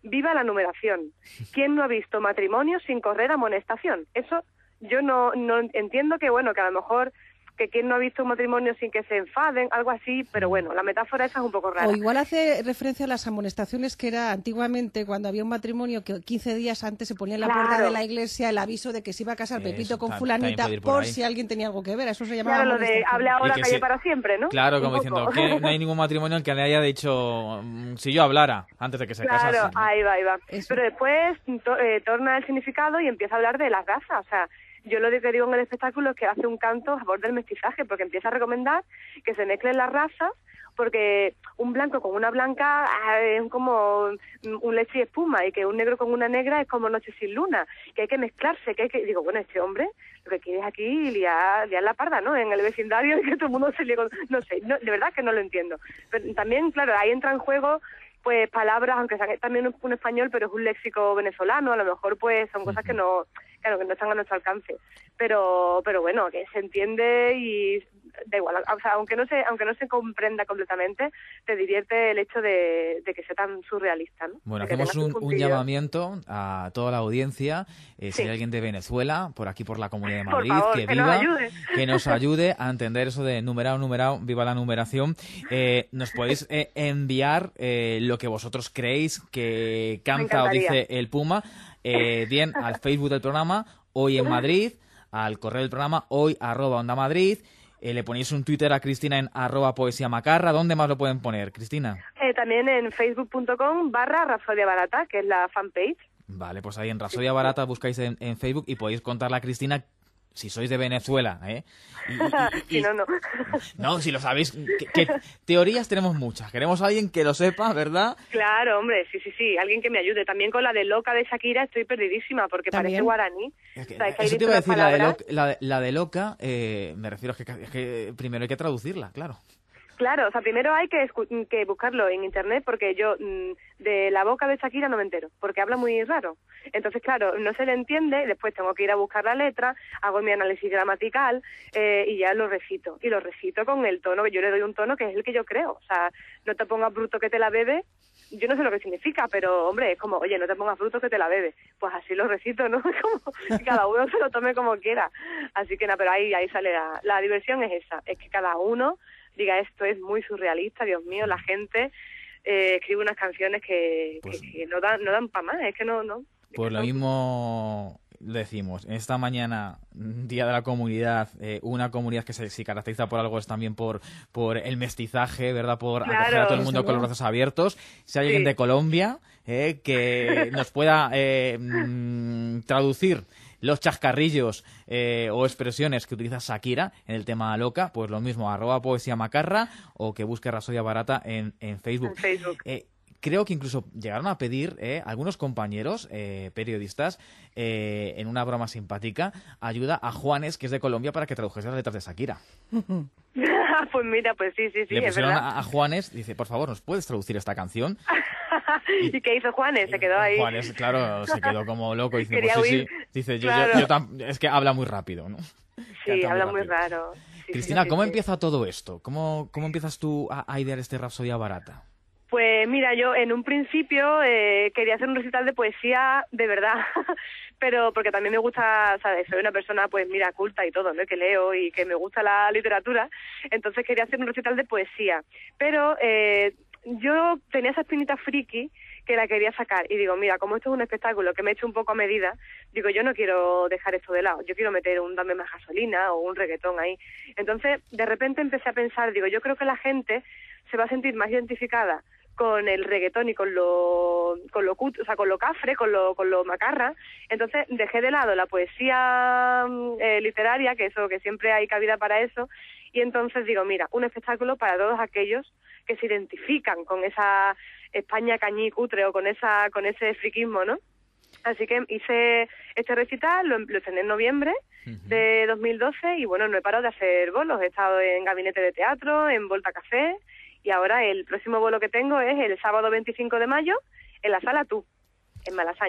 viva la numeración. ¿Quién no ha visto matrimonio sin correr amonestación? Eso yo no entiendo que, bueno, que a lo mejor que quién no ha visto un matrimonio sin que se enfaden, algo así, pero bueno, la metáfora esa es un poco rara. O igual hace referencia a las amonestaciones que era antiguamente cuando había un matrimonio que 15 días antes se ponía en la puerta de la iglesia el aviso de que se iba a casar Pepito con fulanita por si alguien tenía algo que ver. Eso se llamaba lo de hable ahora, calle para siempre, ¿no? Claro, como diciendo que no hay ningún matrimonio en que le haya dicho si yo hablara antes de que se casase. Claro, ahí va. Eso. Pero después torna el significado y empieza a hablar de las razas, o sea, yo lo que digo en el espectáculo es que hace un canto a favor del mestizaje, porque empieza a recomendar que se mezclen las razas, porque un blanco con una blanca es como un leche y espuma, y que un negro con una negra es como noche sin luna, que hay que mezclarse, digo, bueno, este hombre lo que quiere es aquí liar la parda, ¿no? En el vecindario, y que todo el mundo se líe con... No sé, de verdad que no lo entiendo. Pero también, claro, ahí entra en juego pues palabras, aunque sean también un español, pero es un léxico venezolano, a lo mejor pues son cosas que no, claro, que no están a nuestro alcance, pero bueno, que se entiende y da igual, o sea, aunque no se comprenda completamente, te divierte el hecho de que sea tan surrealista, ¿no? Bueno, hacemos un llamamiento a toda la audiencia, si hay alguien de Venezuela, por aquí por la Comunidad de Madrid, por favor, que viva, que nos ayude a entender eso de numerado, viva la numeración. Nos podéis enviar lo que vosotros creéis que canta o dice el Puma, bien al Facebook del programa, Hoy en Madrid, al correo del programa, hoy@ondamadrid. Le ponéis un Twitter a Cristina en @poesiamacarra. ¿Dónde más lo pueden poner, Cristina? También en facebook.com/Rapsodia Barata, que es la fanpage. Vale, pues ahí en Rapsodia Barata buscáis en Facebook y podéis contarle a Cristina si sois de Venezuela, ¿eh? Si no. No, si lo sabéis, que teorías tenemos muchas. Queremos a alguien que lo sepa, ¿verdad? Claro, hombre, sí, alguien que me ayude. También con la de Loca de Shakira estoy perdidísima, porque parece guaraní. Eso te iba a decir, la de Loca, me refiero a que primero hay que traducirla, claro. Claro, o sea, primero hay que buscarlo en internet, porque yo de la boca de Shakira no me entero, porque habla muy raro. Entonces, claro, no se le entiende, después tengo que ir a buscar la letra, hago mi análisis gramatical y ya lo recito. Y lo recito con el tono, que yo le doy un tono que es el que yo creo. O sea, no te pongas bruto que te la bebe, yo no sé lo que significa, pero, hombre, es como, oye, no te pongas bruto que te la bebe. Pues así lo recito, ¿no? Como que cada uno se lo tome como quiera. Así que nada, pero ahí sale la diversión, es esa, es que cada uno diga, esto es muy surrealista, Dios mío, la gente escribe unas canciones que no dan para más, es que no. Pues lo mismo decimos, esta mañana, Día de la Comunidad, una comunidad que se caracteriza por algo es también por el mestizaje, ¿verdad? Por acoger a todo el mundo con los brazos abiertos. Si hay alguien de Colombia que nos pueda traducir los chascarrillos o expresiones que utiliza Shakira en el tema Loca, pues lo mismo, @poesiamacarra o que busque Rapsodia Barata en Facebook. Creo que incluso llegaron a pedir algunos compañeros periodistas en una broma simpática ayuda a Juanes, que es de Colombia, para que tradujese las letras de Shakira. Pues mira, pues sí, Le pusieron a Juanes, dice, por favor, ¿nos puedes traducir esta canción? ¿Y qué hizo Juanes? Se quedó ahí. Juanes, claro, se quedó como loco. Dice, pues sí. Dice, claro. es que habla muy rápido, ¿no? Sí, habla muy raro. Cristina, ¿cómo empieza todo esto? ¿Cómo empiezas tú a idear este Rapsodia Barata? Pues mira, yo en un principio quería hacer un recital de poesía de verdad, pero porque también me gusta, ¿sabes? Soy una persona, pues mira, culta y todo, ¿no? Que leo y que me gusta la literatura, entonces quería hacer un recital de poesía, pero yo tenía esa espinita friki que la quería sacar y digo, mira, como esto es un espectáculo que me he hecho un poco a medida, digo, yo no quiero dejar esto de lado, yo quiero meter un Dame Más Gasolina o un reggaetón ahí. Entonces, de repente empecé a pensar, digo, yo creo que la gente se va a sentir más identificada con el reggaetón y con lo cafre, con lo macarra. Entonces dejé de lado la poesía literaria, que siempre hay cabida para eso, y entonces digo, mira, un espectáculo para todos aquellos que se identifican con esa España cañí cutre o con ese friquismo, ¿no? Así que hice este recital, lo estrené en noviembre de 2012 y bueno, no he parado de hacer bolos. He estado en Gabinete de Teatro, en Volta Café y ahora el próximo bolo que tengo es el sábado 25 de mayo en la Sala Tú, en Malasaña.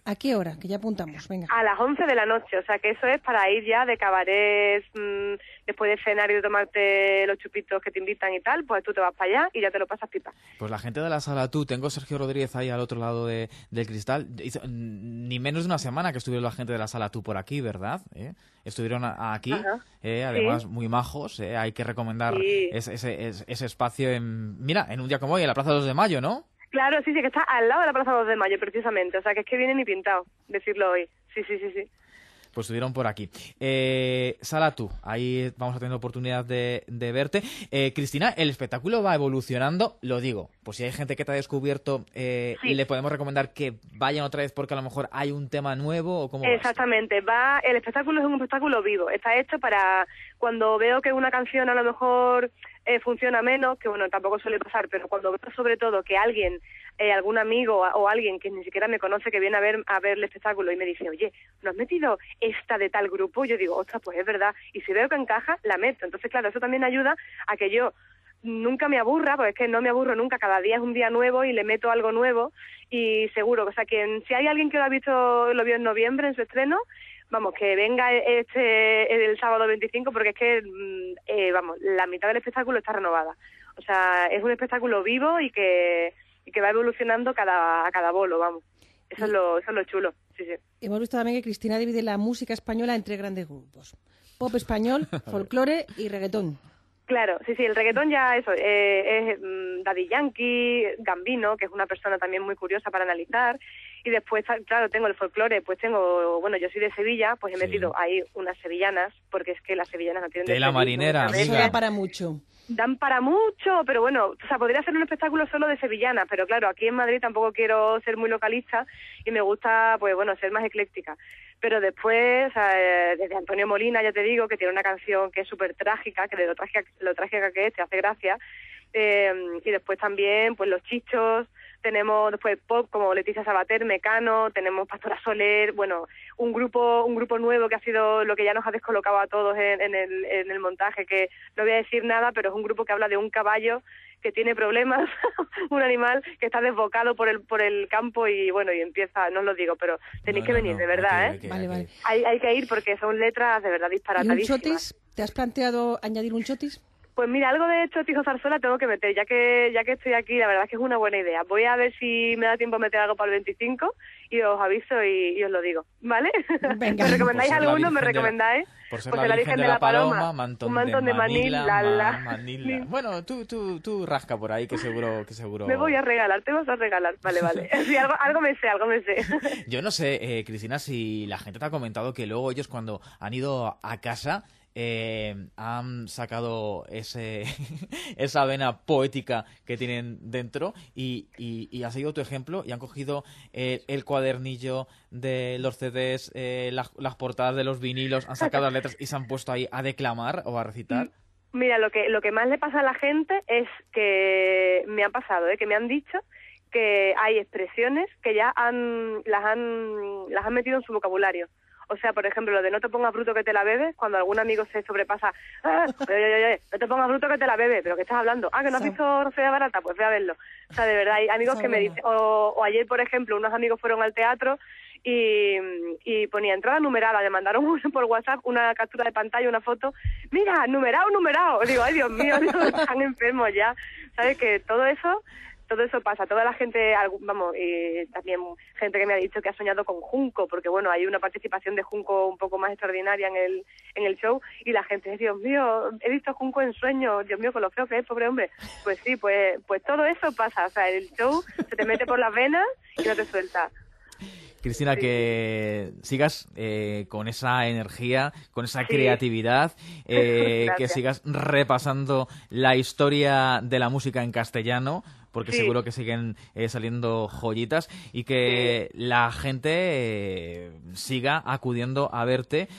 ¿A qué hora? Que ya apuntamos, venga. A las 11 de la noche, o sea que eso es para ir ya de cabaret, después de cenar y de tomarte los chupitos que te invitan y tal, pues tú te vas para allá y ya te lo pasas pipa. Pues la gente de la Sala Tú, tengo Sergio Rodríguez ahí al otro lado del cristal, ni menos de una semana que estuvieron la gente de la Sala Tú por aquí, ¿verdad? Estuvieron aquí, además sí. muy majos, hay que recomendar ese espacio en un día como hoy, en la Plaza 2 de Mayo, ¿no? Claro, sí, que está al lado de la Plaza 2 de Mayo, precisamente. O sea, que es que viene ni pintado decirlo hoy. Sí. Pues estuvieron por aquí. Sala Tú, ahí vamos a tener oportunidad de verte. Cristina, el espectáculo va evolucionando, lo digo, pues si hay gente que te ha descubierto, sí. le podemos recomendar que vayan otra vez porque a lo mejor hay un tema nuevo o cómo va. Exactamente, el espectáculo es un espectáculo vivo, está hecho para cuando veo que una canción a lo mejor funciona menos, que bueno, tampoco suele pasar, pero cuando veo sobre todo que alguien, algún amigo o alguien que ni siquiera me conoce que viene a ver el espectáculo y me dice, oye, ¿no has metido esta de tal grupo? Yo digo, ostras, pues es verdad, y si veo que encaja, la meto. Entonces, claro, eso también ayuda a que yo nunca me aburra, porque es que no me aburro nunca, cada día es un día nuevo y le meto algo nuevo, y seguro, o sea, que si hay alguien que lo vio en noviembre en su estreno, vamos, que venga el sábado 25, porque es que, la mitad del espectáculo está renovada. O sea, es un espectáculo vivo y que va evolucionando a cada bolo, vamos. Eso es lo chulo, sí. Hemos visto también que Cristina divide la música española en 3 grandes grupos. Pop español, folclore y reggaetón. Claro, sí, el reggaetón ya es Daddy Yankee, Gambino, que es una persona también muy curiosa para analizar, y después, claro, tengo el folclore, pues yo soy de Sevilla, pues he metido ahí unas sevillanas, porque es que las sevillanas no tienen... De la marinera, eso da para mucho. Dan para mucho, pero bueno, o sea, podría ser un espectáculo solo de sevillanas, pero claro, aquí en Madrid tampoco quiero ser muy localista y me gusta, pues bueno, ser más ecléctica. Pero después, desde Antonio Molina, ya te digo, que tiene una canción que es súper trágica, que de lo trágica que es, te hace gracia. Y después también, pues Los Chichos, tenemos después pop como Leticia Sabater, Mecano, tenemos Pastora Soler, bueno, un grupo nuevo que ha sido lo que ya nos ha descolocado a todos en el montaje, que no voy a decir nada, pero es un grupo que habla de un caballo que tiene problemas, un animal que está desbocado por el campo y bueno, y empieza, no os lo digo, pero tenéis que venir, de verdad, Vale. Hay que ir porque son letras de verdad disparatadísimas. ¿Y un chotis? ¿Te has planteado añadir un chotis? Pues mira, algo de chotis o zarzuela tengo que meter, ya que estoy aquí, la verdad es que es una buena idea. Voy a ver si me da tiempo a meter algo para el 25 y os aviso y os lo digo, ¿vale? Venga. ¿Me recomendáis alguno? ¿Me recomendáis? Por ser pues la Virgen de la Paloma, un mantón de Manila. Manila. Bueno, tú rasca por ahí que seguro... Me voy a regalar, te vas a regalar, vale. Sí, algo me sé. Yo no sé, Cristina, si la gente te ha comentado que luego ellos cuando han ido a casa... han sacado esa vena poética que tienen dentro y ha seguido tu ejemplo y han cogido el cuadernillo de los CDs, las portadas de los vinilos, han sacado las letras y se han puesto ahí a declamar o a recitar. Mira, lo que más le pasa a la gente es que me ha pasado, que me han dicho que hay expresiones que ya las han metido en su vocabulario. O sea, por ejemplo, lo de no te pongas bruto que te la bebes, cuando algún amigo se sobrepasa, no te pongas bruto que te la bebes, ¿pero qué estás hablando? ¿Que no has visto Rocío Barata? Pues ve a verlo. O sea, de verdad, hay amigos que me dicen, o ayer, por ejemplo, unos amigos fueron al teatro y ponía entrada numerada, le mandaron por WhatsApp una captura de pantalla, una foto, mira, numerado. Digo, ay, Dios mío, están enfermos ya. ¿Sabes? Que todo eso pasa, toda la gente, y también gente que me ha dicho que ha soñado con Junco, porque bueno, hay una participación de Junco un poco más extraordinaria en el show, y la gente, Dios mío, he visto Junco en sueños, Dios mío, con lo feo que es, pobre hombre. Pues sí, pues todo eso pasa, o sea, el show se te mete por las venas y no te suelta. Cristina, sí. Que sigas con esa energía, con esa creatividad, que sigas repasando la historia de la música en castellano, porque seguro que siguen saliendo joyitas y que la gente siga acudiendo a verte.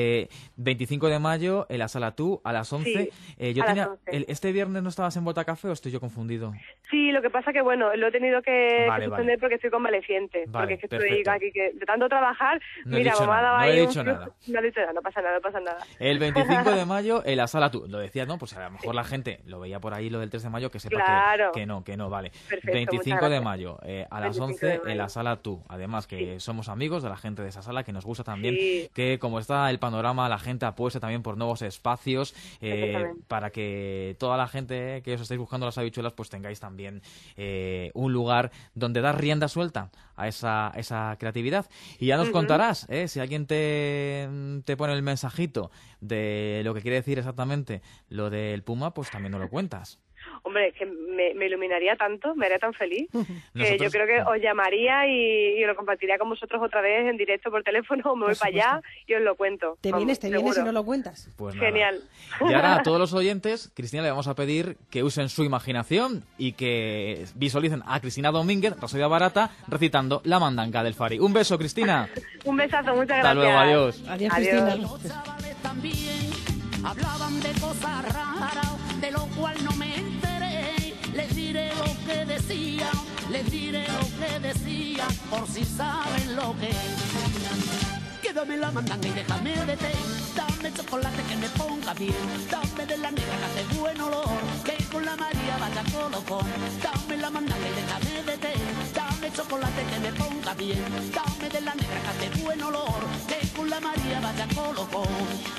25 de mayo en la Sala Tú a las 11. ¿Este viernes no estabas en Botacafé o estoy yo confundido? Sí, lo que pasa que bueno, lo he tenido que suspender porque estoy convaleciente, porque es que estoy aquí de tanto trabajar. No he dicho nada. No pasa nada. El 25 de mayo en la Sala Tú. Lo decías, ¿no? Pues a lo mejor la gente lo veía por ahí, lo del 3 de mayo, que sepa que no No, vale. Perfecto, 25 de muchas mayo, a las 25 11 de mayo. en la Sala Tú. Además que somos amigos de la gente de esa sala, que nos gusta también Sí. que como está el panorama, la gente apueste también por nuevos espacios Exactamente. para que toda la gente que os estáis buscando las habichuelas pues tengáis también un lugar donde dar rienda suelta a esa creatividad. Y ya nos contarás, si alguien te pone el mensajito de lo que quiere decir exactamente lo del Puma, pues también nos lo cuentas. Hombre, es que me iluminaría tanto, me haría tan feliz, que Nosotros- yo creo que os llamaría y lo compartiría con vosotros otra vez en directo por teléfono, o me voy Por para allá supuesto. y os lo cuento. Te Vamos, vienes si seguro. no lo cuentas. Pues nada. Genial. Y ahora a todos los oyentes, Cristina, le vamos a pedir que usen su imaginación y que visualicen a Cristina Domínguez, Rosalía Barata, recitando La Mandanga del Fari. Un beso, Cristina. Un besazo, muchas Hasta gracias. luego, adiós. Adiós, Adiós. Cristina. Los chavales también hablaban de cosas raras, de lo cual no me enteré. Les diré lo que decía, les diré lo que decía, por si saben lo que es. Que dame la mandanga y déjame de té, dame chocolate que me ponga bien, dame de la negra que hace buen olor, que con la María vaya colocón. Dame la mandanga y déjame de té, dame chocolate que me ponga bien, dame de la negra que hace buen olor, que con la María vaya colocón.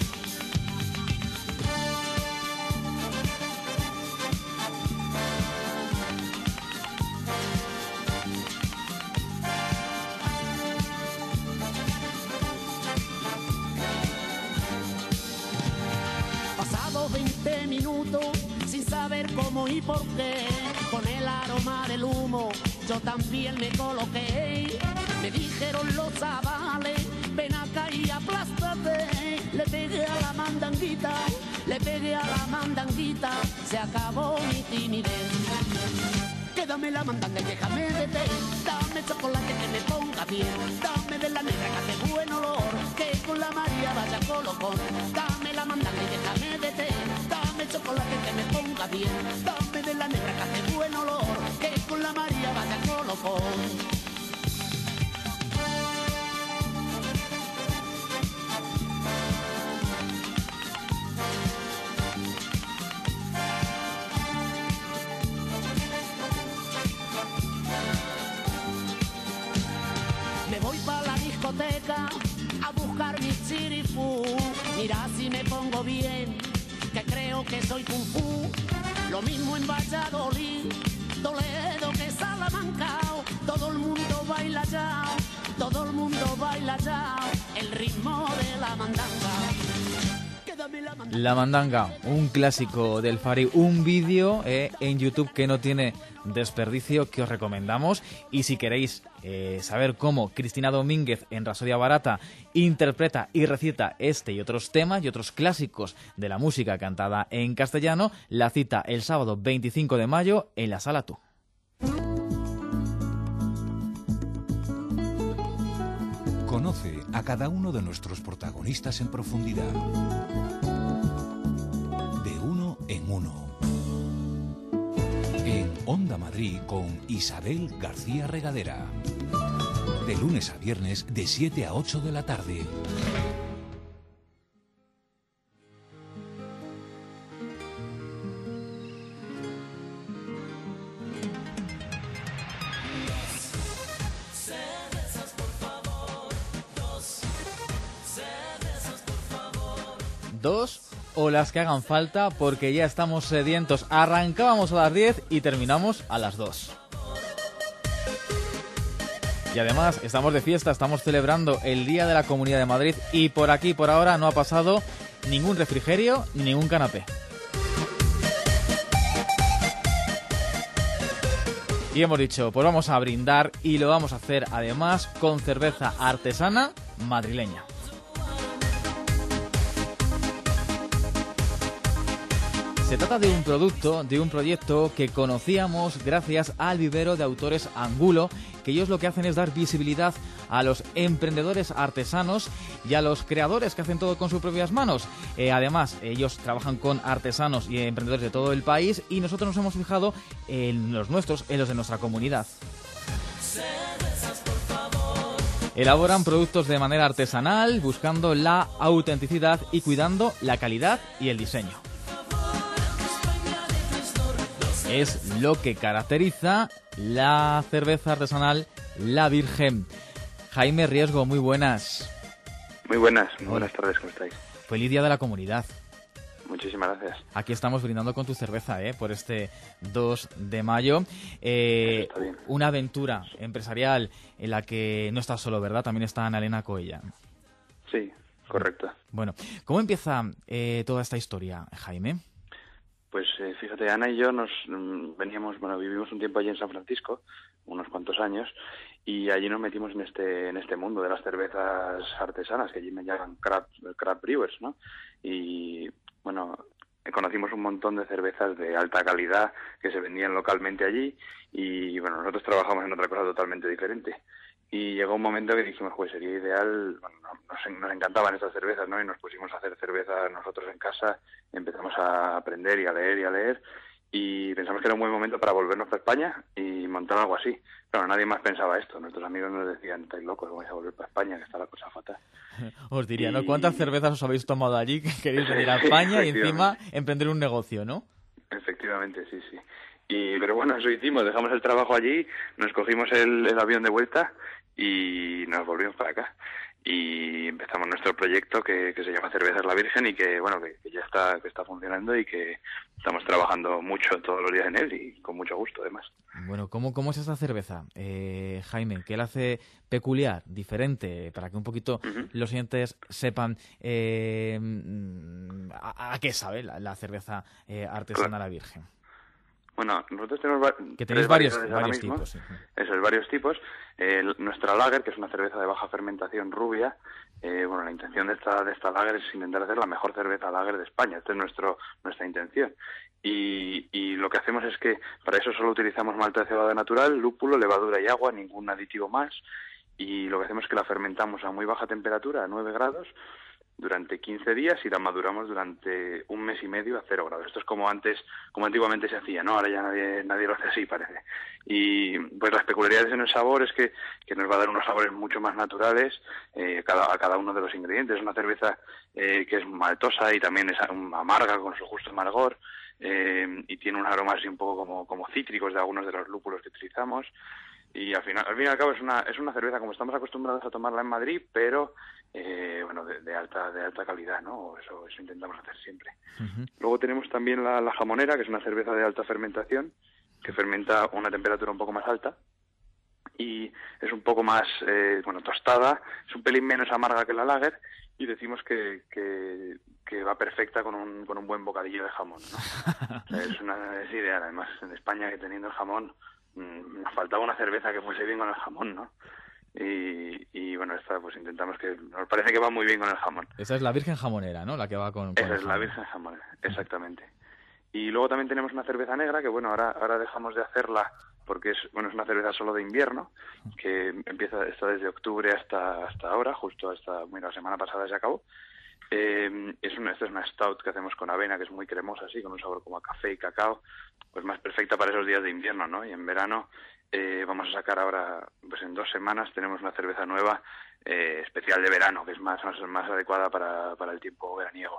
Pasado 20 minutos sin saber cómo y por qué, con el aroma del humo yo también me coloqué. Me dijeron los chavales, ven acá y aplástate. Le pegué a la mandanguita, le pegué a la mandanguita, se acabó mi timidez. Que dame la mandanga y déjame de té, dame chocolate que me ponga bien, dame de la negra que hace buen olor, que con la María vaya colocón. Dame la mandanga y déjame de té, dame chocolate que me ponga bien, dame de la negra que hace buen olor, que con la María vaya colocón. Me voy pa' la discoteca a buscar mi chirifú. Mira si me pongo bien, que creo que soy kung fu. Lo mismo en Valladolid, Toledo que Salamanca. Todo el mundo baila ya, todo el mundo baila ya el ritmo de la mandanga. La Mandanga, un clásico del Fari, un vídeo en YouTube que no tiene desperdicio, que os recomendamos. Y si queréis saber cómo Cristina Domínguez en Rosalía Barata interpreta y recita este y otros temas y otros clásicos de la música cantada en castellano, la cita el sábado 25 de mayo en la Sala Tú. Conoce a cada uno de nuestros protagonistas en profundidad. De uno en uno. En Onda Madrid con Isabel García Regadera. De lunes a viernes de 7 a 8 de la tarde. Dos o las que hagan falta, porque ya estamos sedientos. Arrancábamos a las 10 y terminamos a las 2. Y además estamos de fiesta, estamos celebrando el Día de la Comunidad de Madrid y por aquí, por ahora, no ha pasado ningún refrigerio ni ningún canapé. Y hemos dicho, pues vamos a brindar y lo vamos a hacer además con cerveza artesana madrileña. Se trata de un producto, de un proyecto que conocíamos gracias al vivero de autores Angulo, que ellos lo que hacen es dar visibilidad a los emprendedores artesanos y a los creadores que hacen todo con sus propias manos. Además, ellos trabajan con artesanos y emprendedores de todo el país y nosotros nos hemos fijado en los nuestros, en los de nuestra comunidad. Elaboran productos de manera artesanal, buscando la autenticidad y cuidando la calidad y el diseño. es lo que caracteriza la cerveza artesanal La Virgen. Jaime Riesgo, muy buenas. Muy buenas tardes, ¿cómo estáis? Feliz Día de la Comunidad. Muchísimas gracias. Aquí estamos brindando con tu cerveza, por este 2 de mayo. Está bien. Una aventura empresarial en la que no estás solo, ¿verdad? También está Ana Elena Coella. Sí, correcto. Bueno, ¿cómo empieza toda esta historia, Jaime? Pues fíjate, Ana y yo vivimos un tiempo allí en San Francisco, unos cuantos años, y allí nos metimos en este mundo de las cervezas artesanas, que allí me llaman craft brewers, ¿no? Y bueno, conocimos un montón de cervezas de alta calidad que se vendían localmente allí, y bueno, nosotros trabajamos en otra cosa totalmente diferente. Y llegó un momento que dijimos, pues sería ideal, bueno, nos encantaban estas cervezas, ¿no? Y nos pusimos a hacer cerveza nosotros en casa, empezamos a aprender y a leer, y pensamos que era un buen momento para volvernos para España y montar algo así. Pero nadie más pensaba esto. Nuestros amigos nos decían, estáis locos, vais a volver para España, que está la cosa fatal. Os diría, ¿no? ¿Cuántas cervezas os habéis tomado allí que queréis venir a España y encima emprender un negocio, ¿no? Efectivamente, sí. Pero bueno, eso hicimos, dejamos el trabajo allí, nos cogimos el avión de vuelta y nos volvimos para acá. Y empezamos nuestro proyecto que se llama Cervezas La Virgen y que bueno que ya está funcionando y que estamos trabajando mucho todos los días en él y con mucho gusto además. Bueno, ¿cómo es esta cerveza, Jaime? ¿Qué la hace peculiar, diferente, para que un poquito los oyentes sepan a qué sabe la cerveza artesana La Virgen? Bueno, nosotros tenemos que tenéis varios tipos. Sí. Eso es, varios tipos. Nuestra lager, que es una cerveza de baja fermentación rubia, la intención de esta lager es intentar hacer la mejor cerveza lager de España. Esta es nuestra intención. Y lo que hacemos es que para eso solo utilizamos malta de cebada natural, lúpulo, levadura y agua, ningún aditivo más. Y lo que hacemos es que la fermentamos a muy baja temperatura, a 9 grados, durante 15 días y la maduramos durante un mes y medio a 0 grados. Esto es como antiguamente se hacía, ¿no? Ahora ya nadie lo hace así, parece. Y pues las peculiaridades en el sabor es que nos va a dar unos sabores mucho más naturales a cada uno de los ingredientes. Es una cerveza que es maltosa y también es amarga con su justo amargor y tiene un aroma así un poco como cítricos de algunos de los lúpulos que utilizamos. Y al fin y al cabo es una cerveza como estamos acostumbrados a tomarla en Madrid, pero de alta calidad, ¿no? Eso intentamos hacer siempre. Luego tenemos también la jamonera, que es una cerveza de alta fermentación, que fermenta a una temperatura un poco más alta y es un poco más tostada, es un pelín menos amarga que la lager y decimos que va perfecta con un buen bocadillo de jamón, ¿no? O sea, es ideal. Además, en España, que teniendo el jamón, nos faltaba una cerveza que fuese bien con el jamón, ¿no? Y bueno, esta pues intentamos que... Nos parece que va muy bien con el jamón. Esa es la Virgen Jamonera, ¿no? La que va con Esa es la Virgen Jamonera, exactamente. Y luego también tenemos una cerveza negra que, bueno, ahora dejamos de hacerla porque es una cerveza solo de invierno, que está desde octubre hasta ahora, la semana pasada se acabó. Esta es una stout que hacemos con avena, que es muy cremosa, así, con un sabor como a café y cacao, pues más perfecta para esos días de invierno, ¿no? Y en verano vamos a sacar ahora, pues en 2 semanas tenemos una cerveza nueva especial de verano, que es más adecuada para el tiempo veraniego.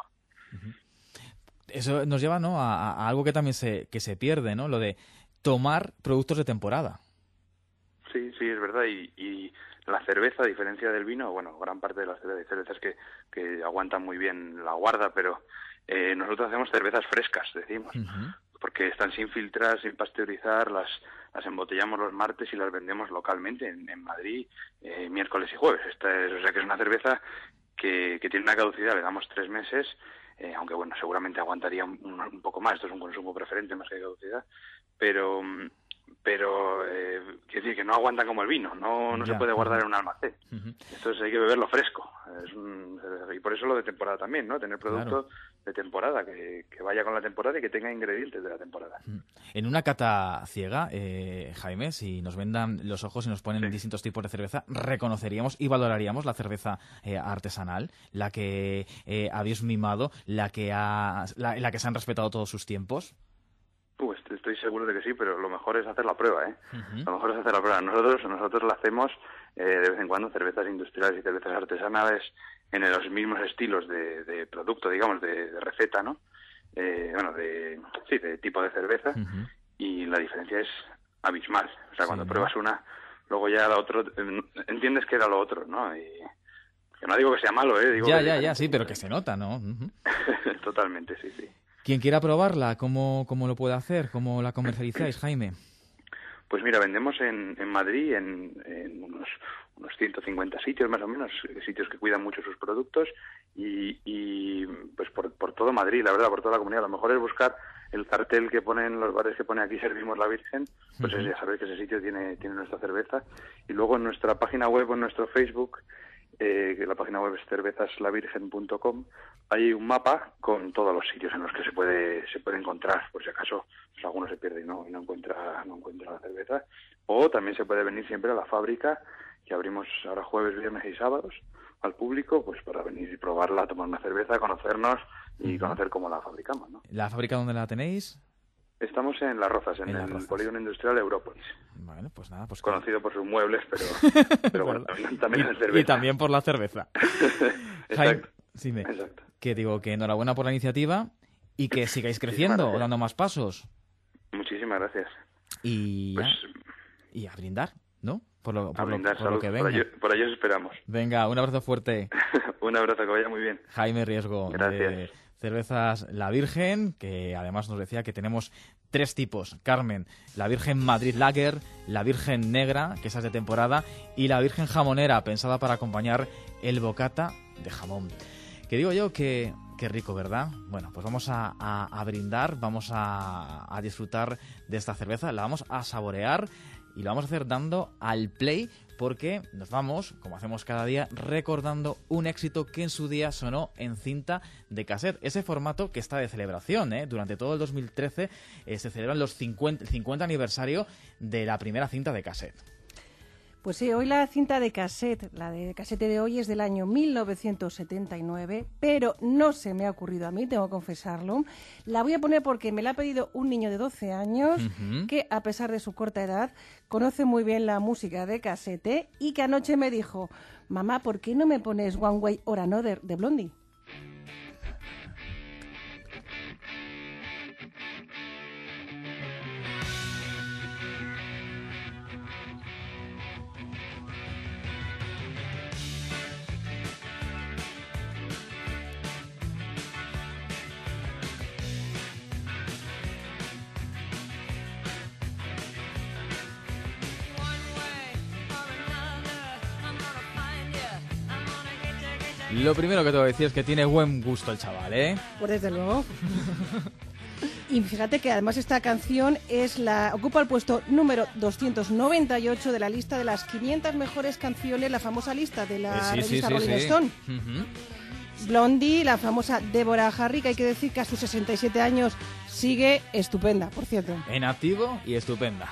Eso nos lleva, ¿no?, a algo que también se pierde, ¿no? Lo de tomar productos de temporada. Sí, es verdad. Y la cerveza, a diferencia del vino, gran parte de las cervezas que aguantan muy bien la guarda, pero nosotros hacemos cervezas frescas, decimos, porque están sin filtrar, sin pasteurizar, las embotellamos los martes y las vendemos localmente en Madrid miércoles y jueves. O sea que es una cerveza que tiene una caducidad, le damos 3 meses, aunque seguramente aguantaría un poco más. Esto es un consumo preferente más que caducidad, pero quiero decir que no aguanta como el vino, no se puede guardar en un almacén. Entonces hay que beberlo fresco. Y por eso lo de temporada también, ¿no? Tener producto de temporada, que vaya con la temporada y que tenga ingredientes de la temporada. En una cata ciega, Jaime, si nos vendan los ojos y nos ponen distintos tipos de cerveza, reconoceríamos y valoraríamos la cerveza artesanal, la que habéis mimado, la que se han respetado todos sus tiempos. Pues estoy seguro de que sí, pero lo mejor es hacer la prueba, ¿eh? Lo mejor es hacer la prueba. Nosotros la hacemos de vez en cuando, cervezas industriales y cervezas artesanales en los mismos estilos de producto, digamos, de receta, ¿no? De tipo de cerveza. y la diferencia es abismal. O sea, cuando pruebas una, luego ya la otra, entiendes que era lo otro, ¿no? Y que no digo que sea malo, digo Ya, sí, pero que se nota, ¿no? Totalmente, sí. Quien quiera probarla, ¿cómo lo puede hacer? ¿Cómo la comercializáis, Jaime? Pues mira, vendemos en Madrid en unos 150 sitios más o menos, sitios que cuidan mucho sus productos y pues por todo Madrid, la verdad, por toda la comunidad. A lo mejor es buscar el cartel que ponen los bares que pone aquí Servimos la Virgen, pues ya sabéis que ese sitio tiene nuestra cerveza. Y luego en nuestra página web o en nuestro Facebook, que la página web es cervezaslavirgen.com, hay un mapa con todos los sitios en los que se puede encontrar, por si acaso pues alguno se pierde y no encuentra la cerveza. O también se puede venir siempre a la fábrica, que abrimos ahora jueves, viernes y sábados al público, pues para venir y probarla, tomar una cerveza, conocernos y conocer cómo la fabricamos, ¿no? ¿La fábrica dónde la tenéis? Estamos en Las Rozas, en el Polígono Industrial Európolis. Bueno, pues nada, pues conocido por sus muebles, pero bueno, también la cerveza. Y también por la cerveza. Exacto. Jaime, Exacto. Que digo que enhorabuena por la iniciativa y que sigáis creciendo, dando más pasos. Muchísimas gracias. Y a brindar, ¿no? Por lo que venga. Por ello esperamos. Venga, un abrazo fuerte. Un abrazo, que vaya muy bien. Jaime Riesgo. Gracias. Cervezas La Virgen, que además nos decía que tenemos 3 tipos. Carmen, la Virgen Madrid Lager, la Virgen Negra, que esa es de temporada, y la Virgen Jamonera, pensada para acompañar el bocata de jamón. Que digo yo que rico, ¿verdad? Bueno, pues vamos a brindar, vamos a disfrutar de esta cerveza, la vamos a saborear y lo vamos a hacer dando al play, porque nos vamos, como hacemos cada día, recordando un éxito que en su día sonó en cinta de cassette. Ese formato que está de celebración, Durante todo el 2013 se celebran el 50 aniversario de la primera cinta de cassette. Pues sí, hoy la cinta de cassette, la de cassette de hoy es del año 1979, pero no se me ha ocurrido a mí, tengo que confesarlo. La voy a poner porque me la ha pedido un niño de 12 años que, a pesar de su corta edad, conoce muy bien la música de cassette y que anoche me dijo: mamá, ¿por qué no me pones One Way or Another de Blondie? Lo primero que te voy a decir es que tiene buen gusto el chaval, ¿eh? Pues desde luego. Y fíjate que además esta canción ocupa el puesto número 298 de la lista de las 500 mejores canciones, la famosa lista de la revista Rolling Stone. Blondie, la famosa Deborah Harry, que hay que decir que a sus 67 años sigue estupenda, por cierto. En activo y estupenda.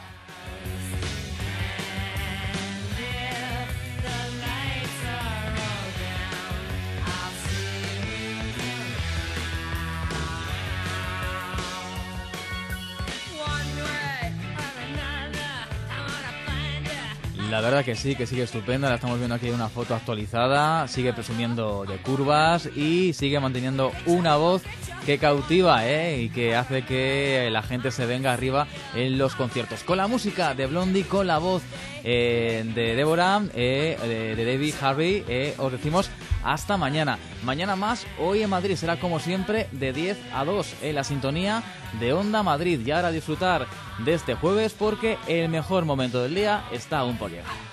La verdad que sí, que sigue estupenda, la estamos viendo aquí en una foto actualizada, sigue presumiendo de curvas y sigue manteniendo una voz que cautiva, y que hace que la gente se venga arriba en los conciertos. Con la música de Blondie, con la voz de Deborah, de Debbie Harry, os decimos hasta mañana. Mañana más, hoy en Madrid será como siempre de 10 a 2 en la sintonía de Onda Madrid. Y ahora disfrutar de este jueves porque el mejor momento del día está aún por llegar.